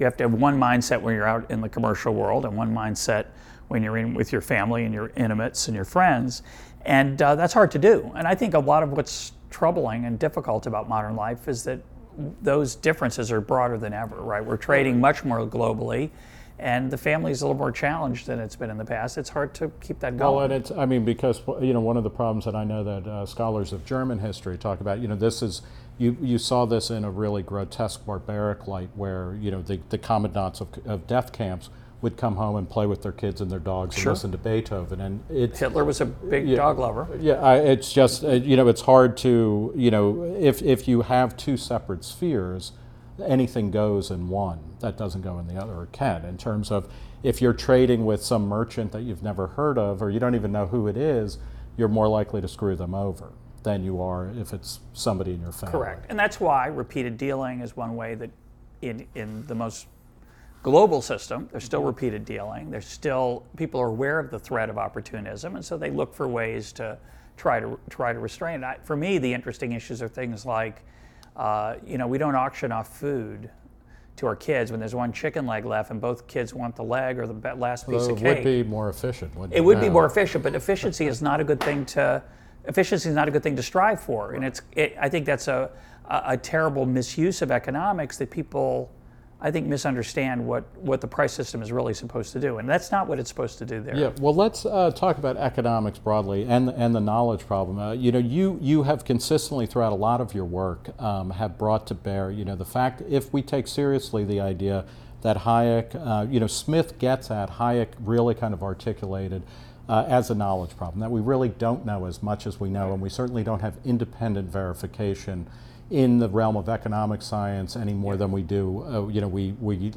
You have to have one mindset when you're out in the commercial world and one mindset when you're in with your family and your intimates and your friends. And uh, that's hard to do. And I think a lot of what's troubling and difficult about modern life is that those differences are broader than ever, right? We're trading much more globally, and the family is a little more challenged than it's been in the past. It's hard to keep that going. Well, and it's, I mean, because, you know, one of the problems that I know that uh, scholars of German history talk about, you know, this is, you, you saw this in a really grotesque, barbaric light where, you know, the, the commandants of, of death camps would come home and play with their kids and their dogs Sure. and listen to Beethoven. And it, Hitler was a big yeah, dog lover. Yeah, I, it's just, uh, you know, it's hard to, you know, if, if you have two separate spheres, anything goes in one. That doesn't go in the other, or can, in terms of if you're trading with some merchant that you've never heard of or you don't even know who it is, you're more likely to screw them over than you are if it's somebody in your family. Correct. And that's why repeated dealing is one way that in, in the most global system, there's still repeated dealing. There's still, people are aware of the threat of opportunism, and so they look for ways to try to try to restrain it. I, for me, the interesting issues are things like, uh, you know, we don't auction off food to our kids when there's one chicken leg left and both kids want the leg or the be- last piece Although of it cake. would be more efficient, wouldn't it? It would be Yeah. more efficient, but efficiency is not a good thing to efficiency is not a good thing to strive for, and it's it, I think that's a, a a terrible misuse of economics that people I think misunderstand what what the price system is really supposed to do, and that's not what it's supposed to do there. Yeah, well, let's uh, talk about economics broadly and and the knowledge problem. Uh, you know, you you have consistently throughout a lot of your work um, have brought to bear, you know, the fact if we take seriously the idea that Hayek, uh, you know, Smith gets at, Hayek really kind of articulated uh, as a knowledge problem, that we really don't know as much as we know, and we certainly don't have independent verification in the realm of economic science any more than we do, uh, you know, we, we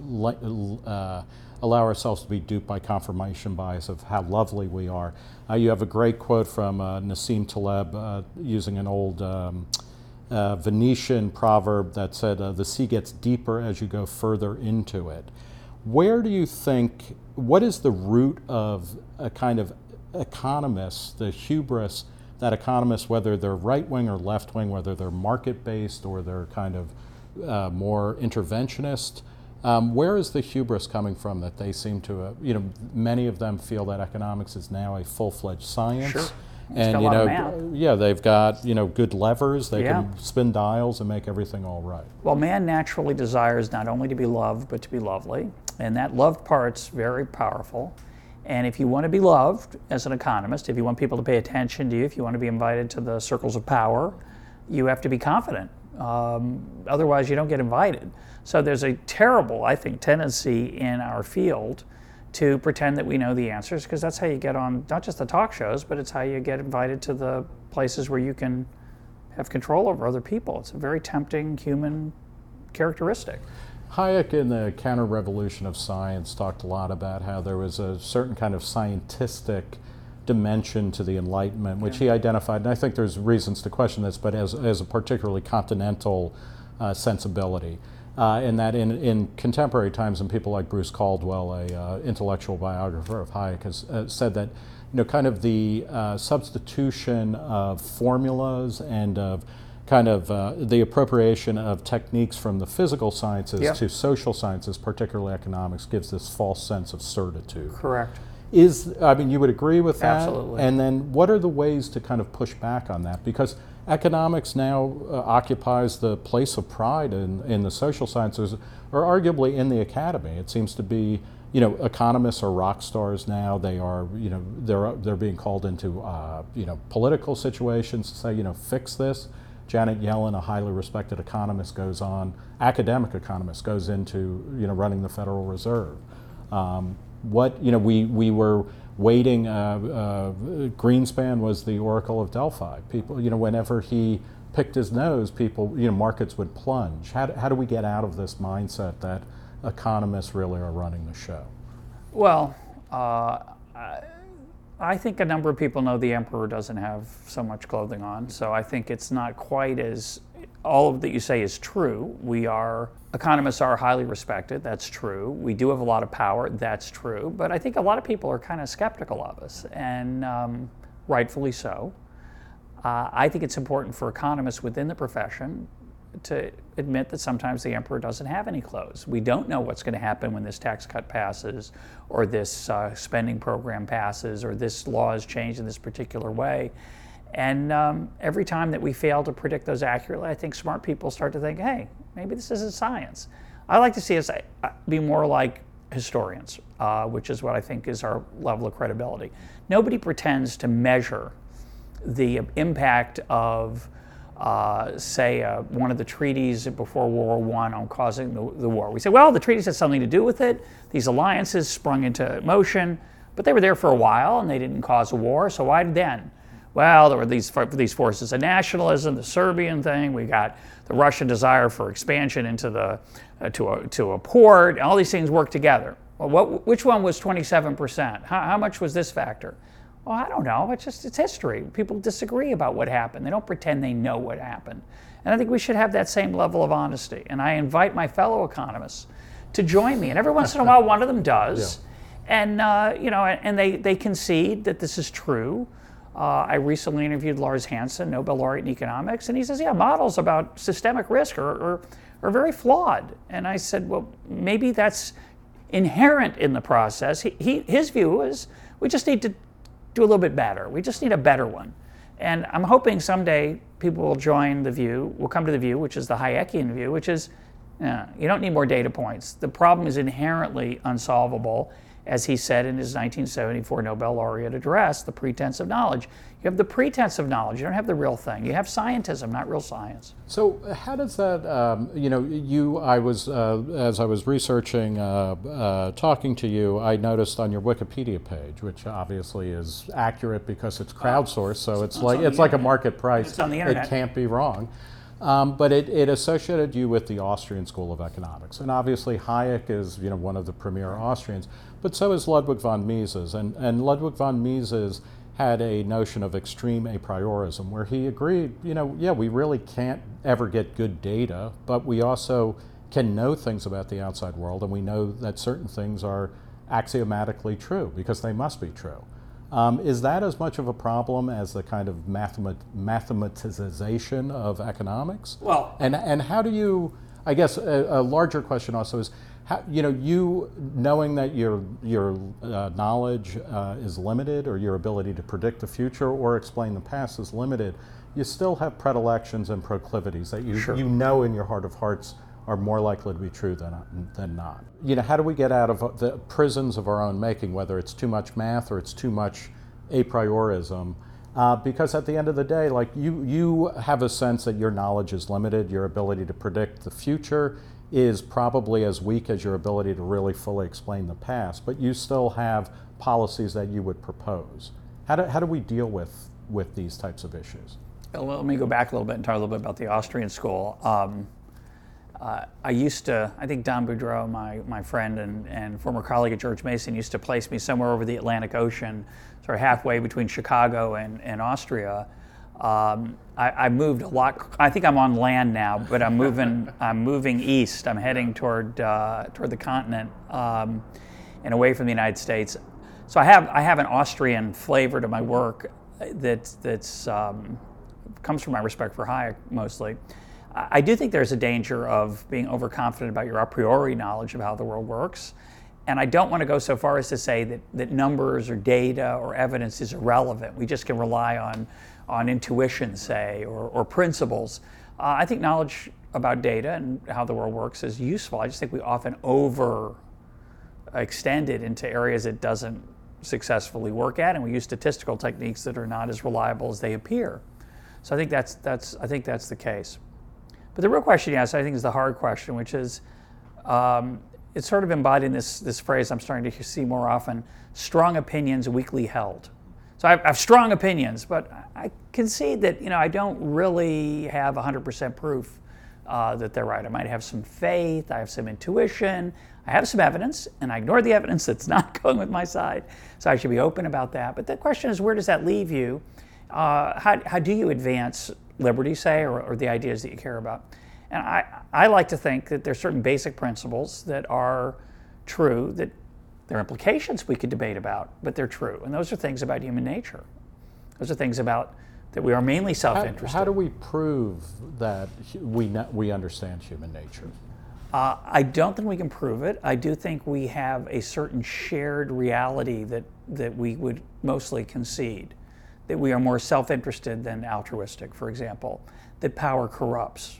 uh, allow ourselves to be duped by confirmation bias of how lovely we are. Uh, you have a great quote from uh, Nassim Taleb uh, using an old um, uh, Venetian proverb that said, uh, the sea gets deeper as you go further into it. Where do you think, what is the root of a kind of economists, the hubris that economists, whether they're right-wing or left-wing, whether they're market-based or they're kind of uh, more interventionist, um, where is the hubris coming from that they seem to, uh, you know, many of them feel that economics is now a full-fledged science. Sure. It's And, got a you lot of know, math. yeah, they've got, you know, good levers, they Yeah. can spin dials and make everything all right. Well, man naturally desires not only to be loved, but to be lovely, and that love part's very powerful. And if you want to be loved as an economist, if you want people to pay attention to you, if you want to be invited to the circles of power, you have to be confident. Um, otherwise, you don't get invited. So there's a terrible, I think, tendency in our field to pretend that we know the answers, because that's how you get on not just the talk shows, but it's how you get invited to the places where you can have control over other people. It's a very tempting human characteristic. Hayek in the counter-revolution of science talked a lot about how there was a certain kind of scientific dimension to the Enlightenment, which he identified, and I think there's reasons to question this, but as, as a particularly continental uh, sensibility. Uh, and that in, in contemporary times, and people like Bruce Caldwell, a uh, intellectual biographer of Hayek, has uh, said that, you know, kind of the uh, substitution of formulas and of kind of uh, the appropriation of techniques from the physical sciences Yeah. to social sciences, particularly economics, gives this false sense of certitude. Correct. Is, I mean, you would agree with that? Absolutely. And then what are the ways to kind of push back on that? Because economics now uh, occupies the place of pride in, in the social sciences, or arguably in the academy. It seems to be, you know, economists are rock stars now. They are, you know, they're, they're being called into, uh, you know, political situations to say, you know, fix this. Janet Yellen, a highly respected economist, goes on, academic economist, goes into, you know, running the Federal Reserve. Um, what, you know, we, we were waiting, uh, uh, Greenspan was the Oracle of Delphi. People, you know, whenever he picked his nose, people, you know, markets would plunge. How do, how do we get out of this mindset that economists really are running the show? Well, uh, I, I think a number of people know the emperor doesn't have so much clothing on, so I think it's not quite as, all of that you say is true. We are, economists are highly respected, that's true. We do have a lot of power, that's true, but I think a lot of people are kind of skeptical of us, and um, rightfully so. Uh, I think it's important for economists within the profession to admit that sometimes the emperor doesn't have any clothes. We don't know what's going to happen when this tax cut passes, or this uh, spending program passes, or this law is changed in this particular way. And um, every time that we fail to predict those accurately, I think smart people start to think, hey, maybe this isn't science. I like to see us be more like historians, uh, which is what I think is our level of credibility. Nobody pretends to measure the impact of, uh, say, uh, one of the treaties before World War One on causing the, the war. We say, well, the treaties had something to do with it. These alliances sprung into motion, but they were there for a while and they didn't cause a war, so why then? Well, there were these, these forces of nationalism, the Serbian thing, we got the Russian desire for expansion into the, uh, to, a, to a port, all these things work together. Well, what, which one was twenty-seven percent? How, how much was this factor? Well, I don't know, it's just, it's history. People disagree about what happened. They don't pretend they know what happened. And I think we should have that same level of honesty. And I invite my fellow economists to join me. And every once in a while, one of them does. Yeah. And, uh, you know, and they, they concede that this is true. Uh, I recently interviewed Lars Hansen, Nobel laureate in economics, and he says, yeah, models about systemic risk are, are, are very flawed. And I said, well, maybe that's inherent in the process. He, he, his view is we just need to do a little bit better. We just need a better one. And I'm hoping someday people will join the view, will come to the view, which is the Hayekian view, which is, uh, you don't need more data points. The problem is inherently unsolvable, as he said in his nineteen seventy-four Nobel laureate address, the pretense of knowledge. You have the pretense of knowledge, you don't have the real thing. You have scientism, not real science. So how does that, um, you know, you, I was, uh, as I was researching, uh, uh, talking to you, I noticed on your Wikipedia page, which obviously is accurate because it's crowdsourced, so it's, it's like, it's like a market price. It's on the internet. It can't be wrong. Um, but it, it associated you with the Austrian School of Economics. And obviously Hayek is, you know, one of the premier Austrians, but so is Ludwig von Mises. And, and Ludwig von Mises had a notion of extreme a priorism, where he agreed, you know, yeah, we really can't ever get good data, but we also can know things about the outside world, and we know that certain things are axiomatically true because they must be true. Um, is that as much of a problem as the kind of mathemat mathematization of economics? Well, and and how do you? I guess a, a larger question also is, how, you know, you knowing that your your uh, knowledge uh, is limited, or your ability to predict the future or explain the past is limited, you still have predilections and proclivities that you sure. you know in your heart of hearts are more likely to be true than, than not. You know, how do we get out of the prisons of our own making, whether it's too much math or it's too much a priorism? Uh, because at the end of the day, like you, you have a sense that your knowledge is limited, your ability to predict the future is probably as weak as your ability to really fully explain the past, but you still have policies that you would propose. How do, how do we deal with, with these types of issues? Well, let me go back a little bit and talk a little bit about the Austrian school. Um, Uh, I used to, I think Don Boudreau, my, my friend and, and former colleague at George Mason, used to place me somewhere over the Atlantic Ocean, sort of halfway between Chicago and, and Austria. Um, I, I moved a lot. I think I'm on land now, but I'm moving. I'm moving east. I'm heading toward uh, toward the continent um, and away from the United States. So I have I have an Austrian flavor to my work that that's um, comes from my respect for Hayek mostly. I do think there's a danger of being overconfident about your a priori knowledge of how the world works. And I don't want to go so far as to say that, that numbers or data or evidence is irrelevant. We just can rely on, on intuition, say, or, or principles. Uh, I think knowledge about data and how the world works is useful. I just think we often over extend it into areas it doesn't successfully work at, and we use statistical techniques that are not as reliable as they appear. So I think that's, that's, I think that's the case. But the real question you asked, I think, is the hard question, which is, um, it's sort of embodied in this, this phrase I'm starting to see more often, strong opinions weakly held. So I have, I have strong opinions, but I concede that, you know, I don't really have one hundred percent proof uh, that they're right. I might have some faith, I have some intuition, I have some evidence, and I ignore the evidence that's not going with my side. So I should be open about that. But the question is, where does that leave you? Uh, how, how do you advance liberty, say, or, or the ideas that you care about? And I, I like to think that there's certain basic principles that are true, that there are implications we could debate about, but they're true. And those are things about human nature. Those are things about that we are mainly How, self-interested. how do we prove that hu- we kn- we understand human nature? Uh, I don't think we can prove it. I do think we have a certain shared reality that, that we would mostly concede, that we are more self-interested than altruistic, for example, that power corrupts,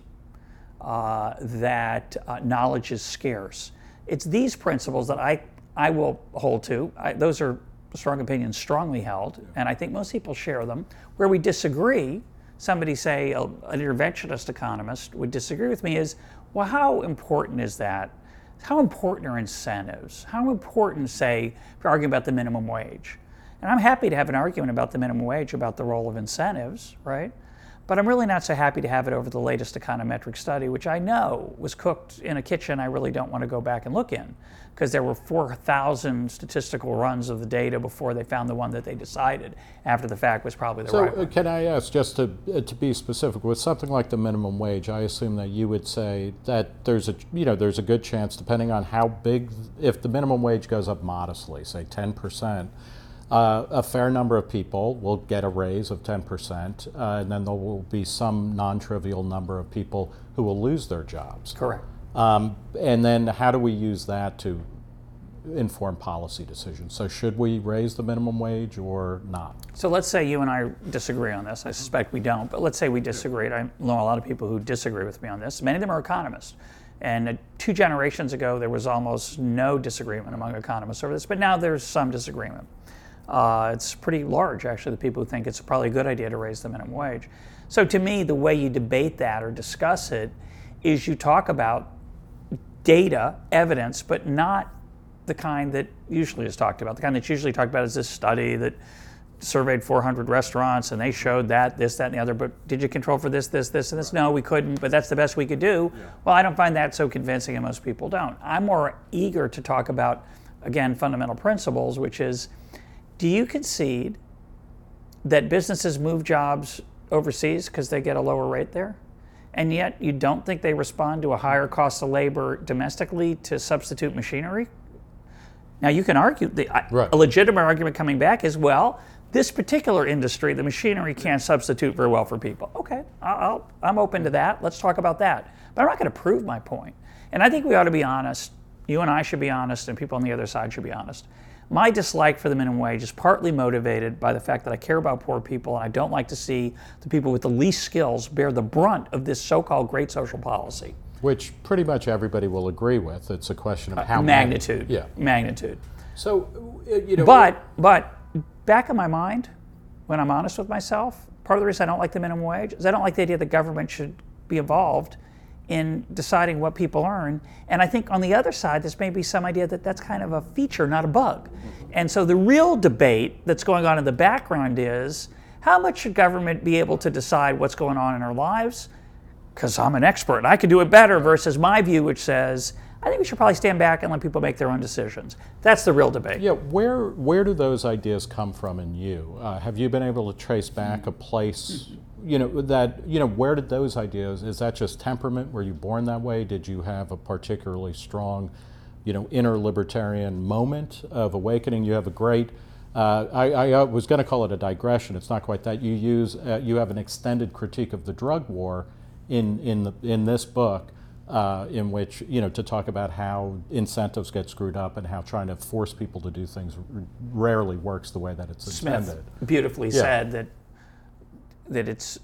uh, that uh, knowledge is scarce. It's these principles that I, I will hold to. I, those are strong opinions, strongly held, and I think most people share them. Where we disagree, somebody, say, a, an interventionist economist would disagree with me is, well, how important is that? How important are incentives? How important, say, if you're arguing about the minimum wage? And I'm happy to have an argument about the minimum wage, about the role of incentives, right? But I'm really not so happy to have it over the latest econometric study, which I know was cooked in a kitchen I really don't want to go back and look in, because there were four thousand statistical runs of the data before they found the one that they decided after the fact was probably the So right uh, one. can I ask, just to uh, to be specific, with something like the minimum wage, I assume that you would say that there's a you know there's a good chance, depending on how big, if the minimum wage goes up modestly, say ten percent. Uh, a fair number of people will get a raise of ten percent, uh, and then there will be some non-trivial number of people who will lose their jobs. Correct. Um, and then how do we use that to inform policy decisions? So should we raise the minimum wage or not? So let's say you and I disagree on this. I suspect we don't, but let's say we disagree. I know a lot of people who disagree with me on this. Many of them are economists. And uh, two generations ago, there was almost no disagreement among economists over this, but now there's some disagreement. Uh, it's pretty large, actually, the people who think it's probably a good idea to raise the minimum wage. So to me, the way you debate that or discuss it is you talk about data, evidence, but not the kind that usually is talked about. The kind that's usually talked about is this study that surveyed four hundred restaurants and they showed that, this, that, and the other, but did you control for this, this, this, and this? No, we couldn't, but that's the best we could do. Yeah. Well, I don't find that so convincing, and most people don't. I'm more eager to talk about, again, fundamental principles, which is, do you concede that businesses move jobs overseas because they get a lower rate there? And yet you don't think they respond to a higher cost of labor domestically to substitute machinery? Now you can argue, the, right. a legitimate argument coming back is, well, this particular industry, the machinery can't substitute very well for people. Okay, I'll, I'm open to that. Let's talk about that. But I'm not going to prove my point. And I think we ought to be honest. You and I should be honest, and people on the other side should be honest. My dislike for the minimum wage is partly motivated by the fact that I care about poor people, and I don't like to see the people with the least skills bear the brunt of this so-called great social policy. Which pretty much everybody will agree with. It's a question of how uh, magnitude. Many, yeah, magnitude. So you know, but but back in my mind, when I'm honest with myself, part of the reason I don't like the minimum wage is I don't like the idea that government should be involved in deciding what people earn. And I think on the other side, there's maybe some idea that that's kind of a feature, not a bug. And so the real debate that's going on in the background is, how much should government be able to decide what's going on in our lives? Because I'm an expert and I can do it better, versus my view, which says, I think we should probably stand back and let people make their own decisions. That's the real debate. Yeah, where where do those ideas come from in you? Uh, have you been able to trace back a place, you know, that, you know, where did those ideas, is that just temperament? Were you born that way? Did you have a particularly strong, you know, inner libertarian moment of awakening? You have a great, uh, I, I was going to call it a digression. It's not quite that. You use, uh, you have an extended critique of the drug war in in the in this book. Uh, in which, you know, to talk about how incentives get screwed up and how trying to force people to do things r- rarely works the way that it's intended. Smith beautifully yeah. said that that it's,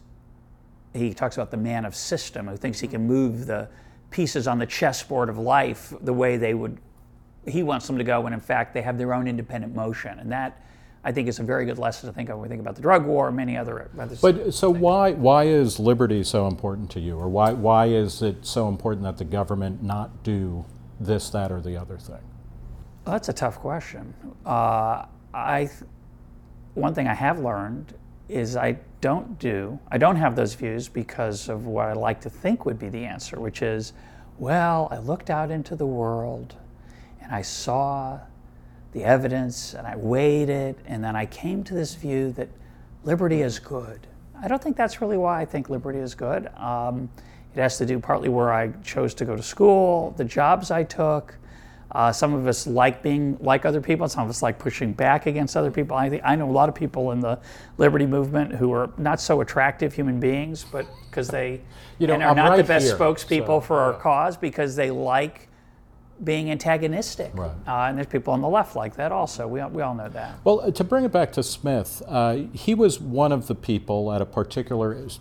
he talks about the man of system who thinks he can move the pieces on the chessboard of life the way they would, he wants them to go, when in fact they have their own independent motion. And that, I think, is a very good lesson to think of when we think about the drug war and many other. other but so things. why why is liberty so important to you, or why why is it so important that the government not do this, that, or the other thing? Well, that's a tough question. Uh, I one thing I have learned is I don't do I don't have those views because of what I like to think would be the answer, which is, well, I looked out into the world and I saw the evidence, and I weighed it, and then I came to this view that liberty is good. I don't think that's really why I think liberty is good. Um, it has to do partly where I chose to go to school, the jobs I took, Uh, some of us like being like other people. Some of us like pushing back against other people. I think I know a lot of people in the liberty movement who are not so attractive human beings, but because they You know, and are I'm not the right best here, spokespeople so, for our yeah. cause because they like being antagonistic. Right. Uh, and there's people on the left like that also. We all, we all know that. Well, uh, to bring it back to Smith, uh, he was one of the people at a particular s-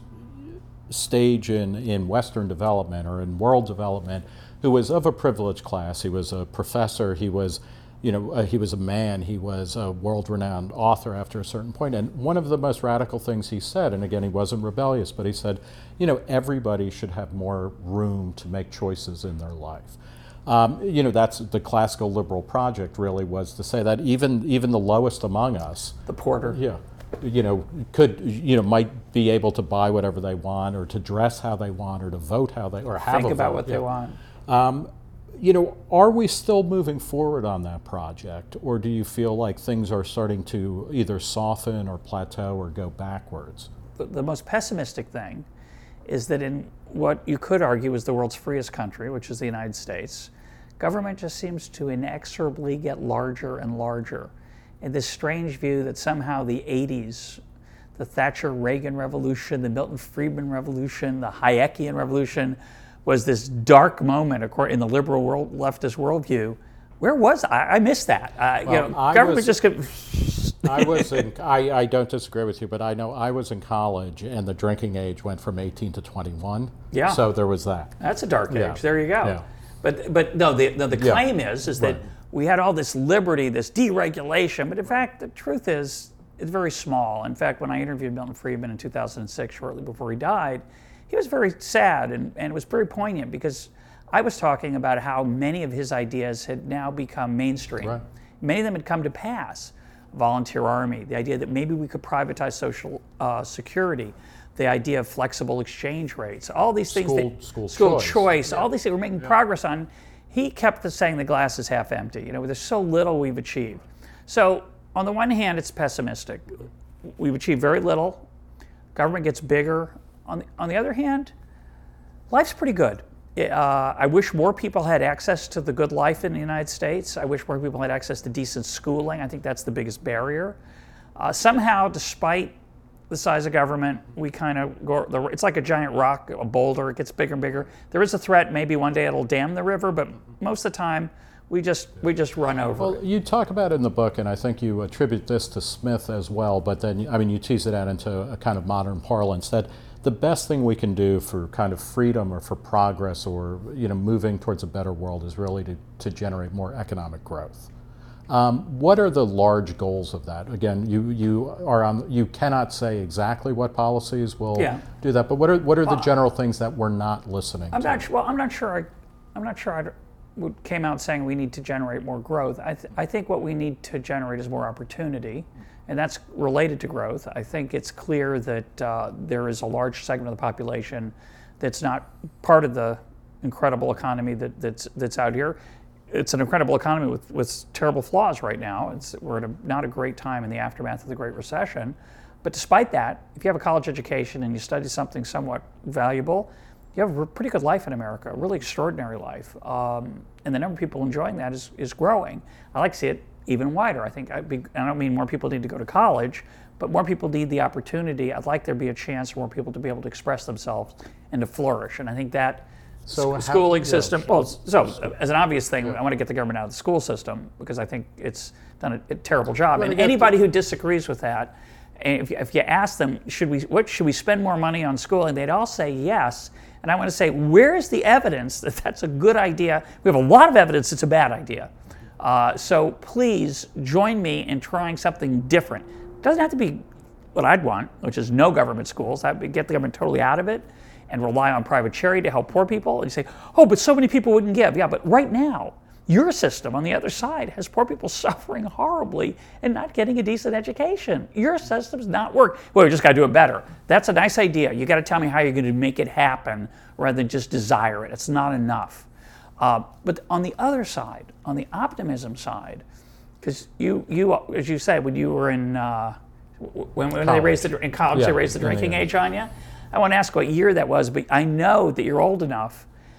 stage in, in Western development or in world development who was of a privileged class. He was a professor. He was, you know, uh, he was a man. He was a world-renowned author after a certain point. And one of the most radical things he said, and again, he wasn't rebellious, but he said, you know, everybody should have more room to make choices in their life. Um, you know, that's the classical liberal project really was to say that even even the lowest among us, The Porter. yeah, you know, could, you know, might be able to buy whatever they want or to dress how they want or to vote how they, or have Think a about vote, what they yeah. want. Um, you know, are we still moving forward on that project, or do you feel like things are starting to either soften or plateau or go backwards? The, the most pessimistic thing is that in what you could argue is the world's freest country, which is the United States, government just seems to inexorably get larger and larger. And this strange view that somehow the eighties, the Thatcher-Reagan revolution, the Milton Friedman revolution, the Hayekian revolution, was this dark moment according- in the liberal world, leftist worldview. Where was I? I missed that. Uh, Well, you know, I government was- just could. I was in, I, I don't disagree with you, but I know I was in college and the drinking age went from eighteen to twenty-one. Yeah. So there was that. That's a dark age. Yeah. There you go. Yeah. But but no, the the, the Yeah. claim is is that Right. we had all this liberty, this deregulation, but in fact the truth is it's very small. In fact, when I interviewed Milton Friedman in two thousand six, shortly before he died, he was very sad and, and it was very poignant because I was talking about how many of his ideas had now become mainstream. Right. Many of them had come to pass. Volunteer army, the idea that maybe we could privatize social uh, security, the idea of flexible exchange rates, all these things. School- that, school school choice. choice, all these things we're making progress on. He kept the saying the glass is half empty. You know, there's so little we've achieved. So on the one hand, it's pessimistic. We've achieved very little. Government gets bigger. On the, on the other hand, life's pretty good. Uh, I wish more people had access to the good life in the United States. I wish more people had access to decent schooling. I think that's the biggest barrier. Uh, somehow, despite the size of government, we kind of go, the, it's like a giant rock, a boulder, it gets bigger and bigger. There is a threat, maybe one day it'll dam the river, but most of the time, we just we just run over Well, it. you talk about it in the book, and I think you attribute this to Smith as well, but then, I mean, you tease it out into a kind of modern parlance that the best thing we can do for kind of freedom or for progress or, you know, moving towards a better world is really to, to generate more economic growth. Um, what are the large goals of that? Again, you, you are on, you cannot say exactly what policies will Yeah. do that, but what are, what are the general things that we're not listening I'm to? not. Well, I'm not sure. I, I'm not sure. I would- came out saying we need to generate more growth. I, th- I think what we need to generate is more opportunity, and that's related to growth. I think it's clear that uh, there is a large segment of the population that's not part of the incredible economy that, that's that's out here. It's an incredible economy with, with terrible flaws right now. It's, we're at a, not a great time in the aftermath of the Great Recession. But despite that, if you have a college education and you study something somewhat valuable, you have a pretty good life in America, a really extraordinary life. Um, and the number of people enjoying that is, is growing. I like to see it even wider. I think, I'd be, I don't mean more people need to go to college, but more people need the opportunity. I'd like there to be a chance for more people to be able to express themselves and to flourish. And I think that So sc- how- schooling yeah, system, sure. well, so as an obvious thing, I want to get the government out of the school system because I think it's done a, a terrible job. Well, And to get anybody who disagrees with that, and if you, if you ask them, should we, what should we spend more money on schooling? They'd all say yes. And I want to say, where is the evidence that that's a good idea? We have a lot of evidence it's a bad idea. Uh, so please join me in trying something different. It doesn't have to be what I'd want, which is no government schools. That would get the government totally out of it and rely on private charity to help poor people. And you say, oh, but so many people wouldn't give. Yeah, but right now, your system on the other side has poor people suffering horribly and not getting a decent education. Your system's not working. Well, we just got to do it better. That's a nice idea. You got to tell me how you're going to make it happen rather than just desire it. It's not enough. Uh, but on the other side, on the optimism side, because you, you, as you said, when you were in, uh, when, when they College. raised the, in college, Yeah, they raised the yeah, drinking yeah. age on you. I won't ask what year that was, but I know that you're old enough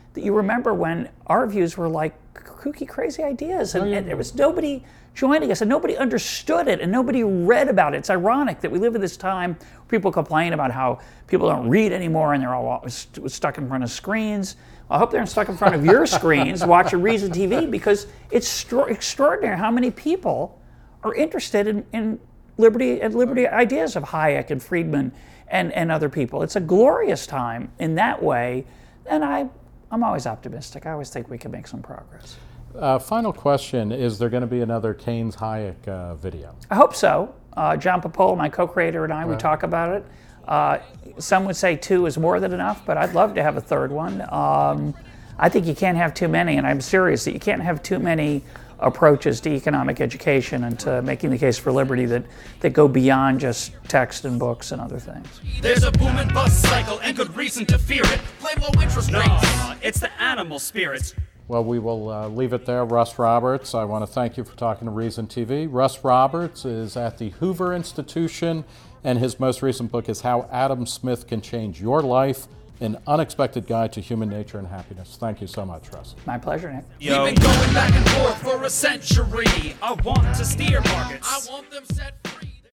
that you remember when our views were like kooky, crazy ideas, and, Oh, yeah. and there was nobody joining us, and nobody understood it, and nobody read about it. It's ironic that we live in this time where people complain about how people don't read anymore and they're all st- stuck in front of screens. I hope they're stuck in front of your screens watching Reason T V, because it's stro- extraordinary how many people are interested in, in liberty and liberty ideas of Hayek and Friedman and, and other people. It's a glorious time in that way, and I, I'm always optimistic. I always think we can make some progress. Uh, final question, is there going to be another Keynes Hayek uh, video? I hope so. Uh, John Popola, my co-creator, and I, we talk about it. Uh, some would say two is more than enough, but I'd love to have a third one. Um, I think you can't have too many, and I'm serious that you can't have too many approaches to economic education and to making the case for liberty that, that go beyond just text and books and other things. There's a boom and bust cycle and good reason to fear it. Blame low interest rates. No, it's the animal spirits. Well, we will uh, leave it there. Russ Roberts, I want to thank you for talking to Reason T V. Russ Roberts is at the Hoover Institution, and his most recent book is How Adam Smith Can Change Your Life, an Unexpected Guide to Human Nature and Happiness. Thank you so much, Russ. My pleasure, Nick. We've been going back and forth for a century. I want to steer markets. I want them set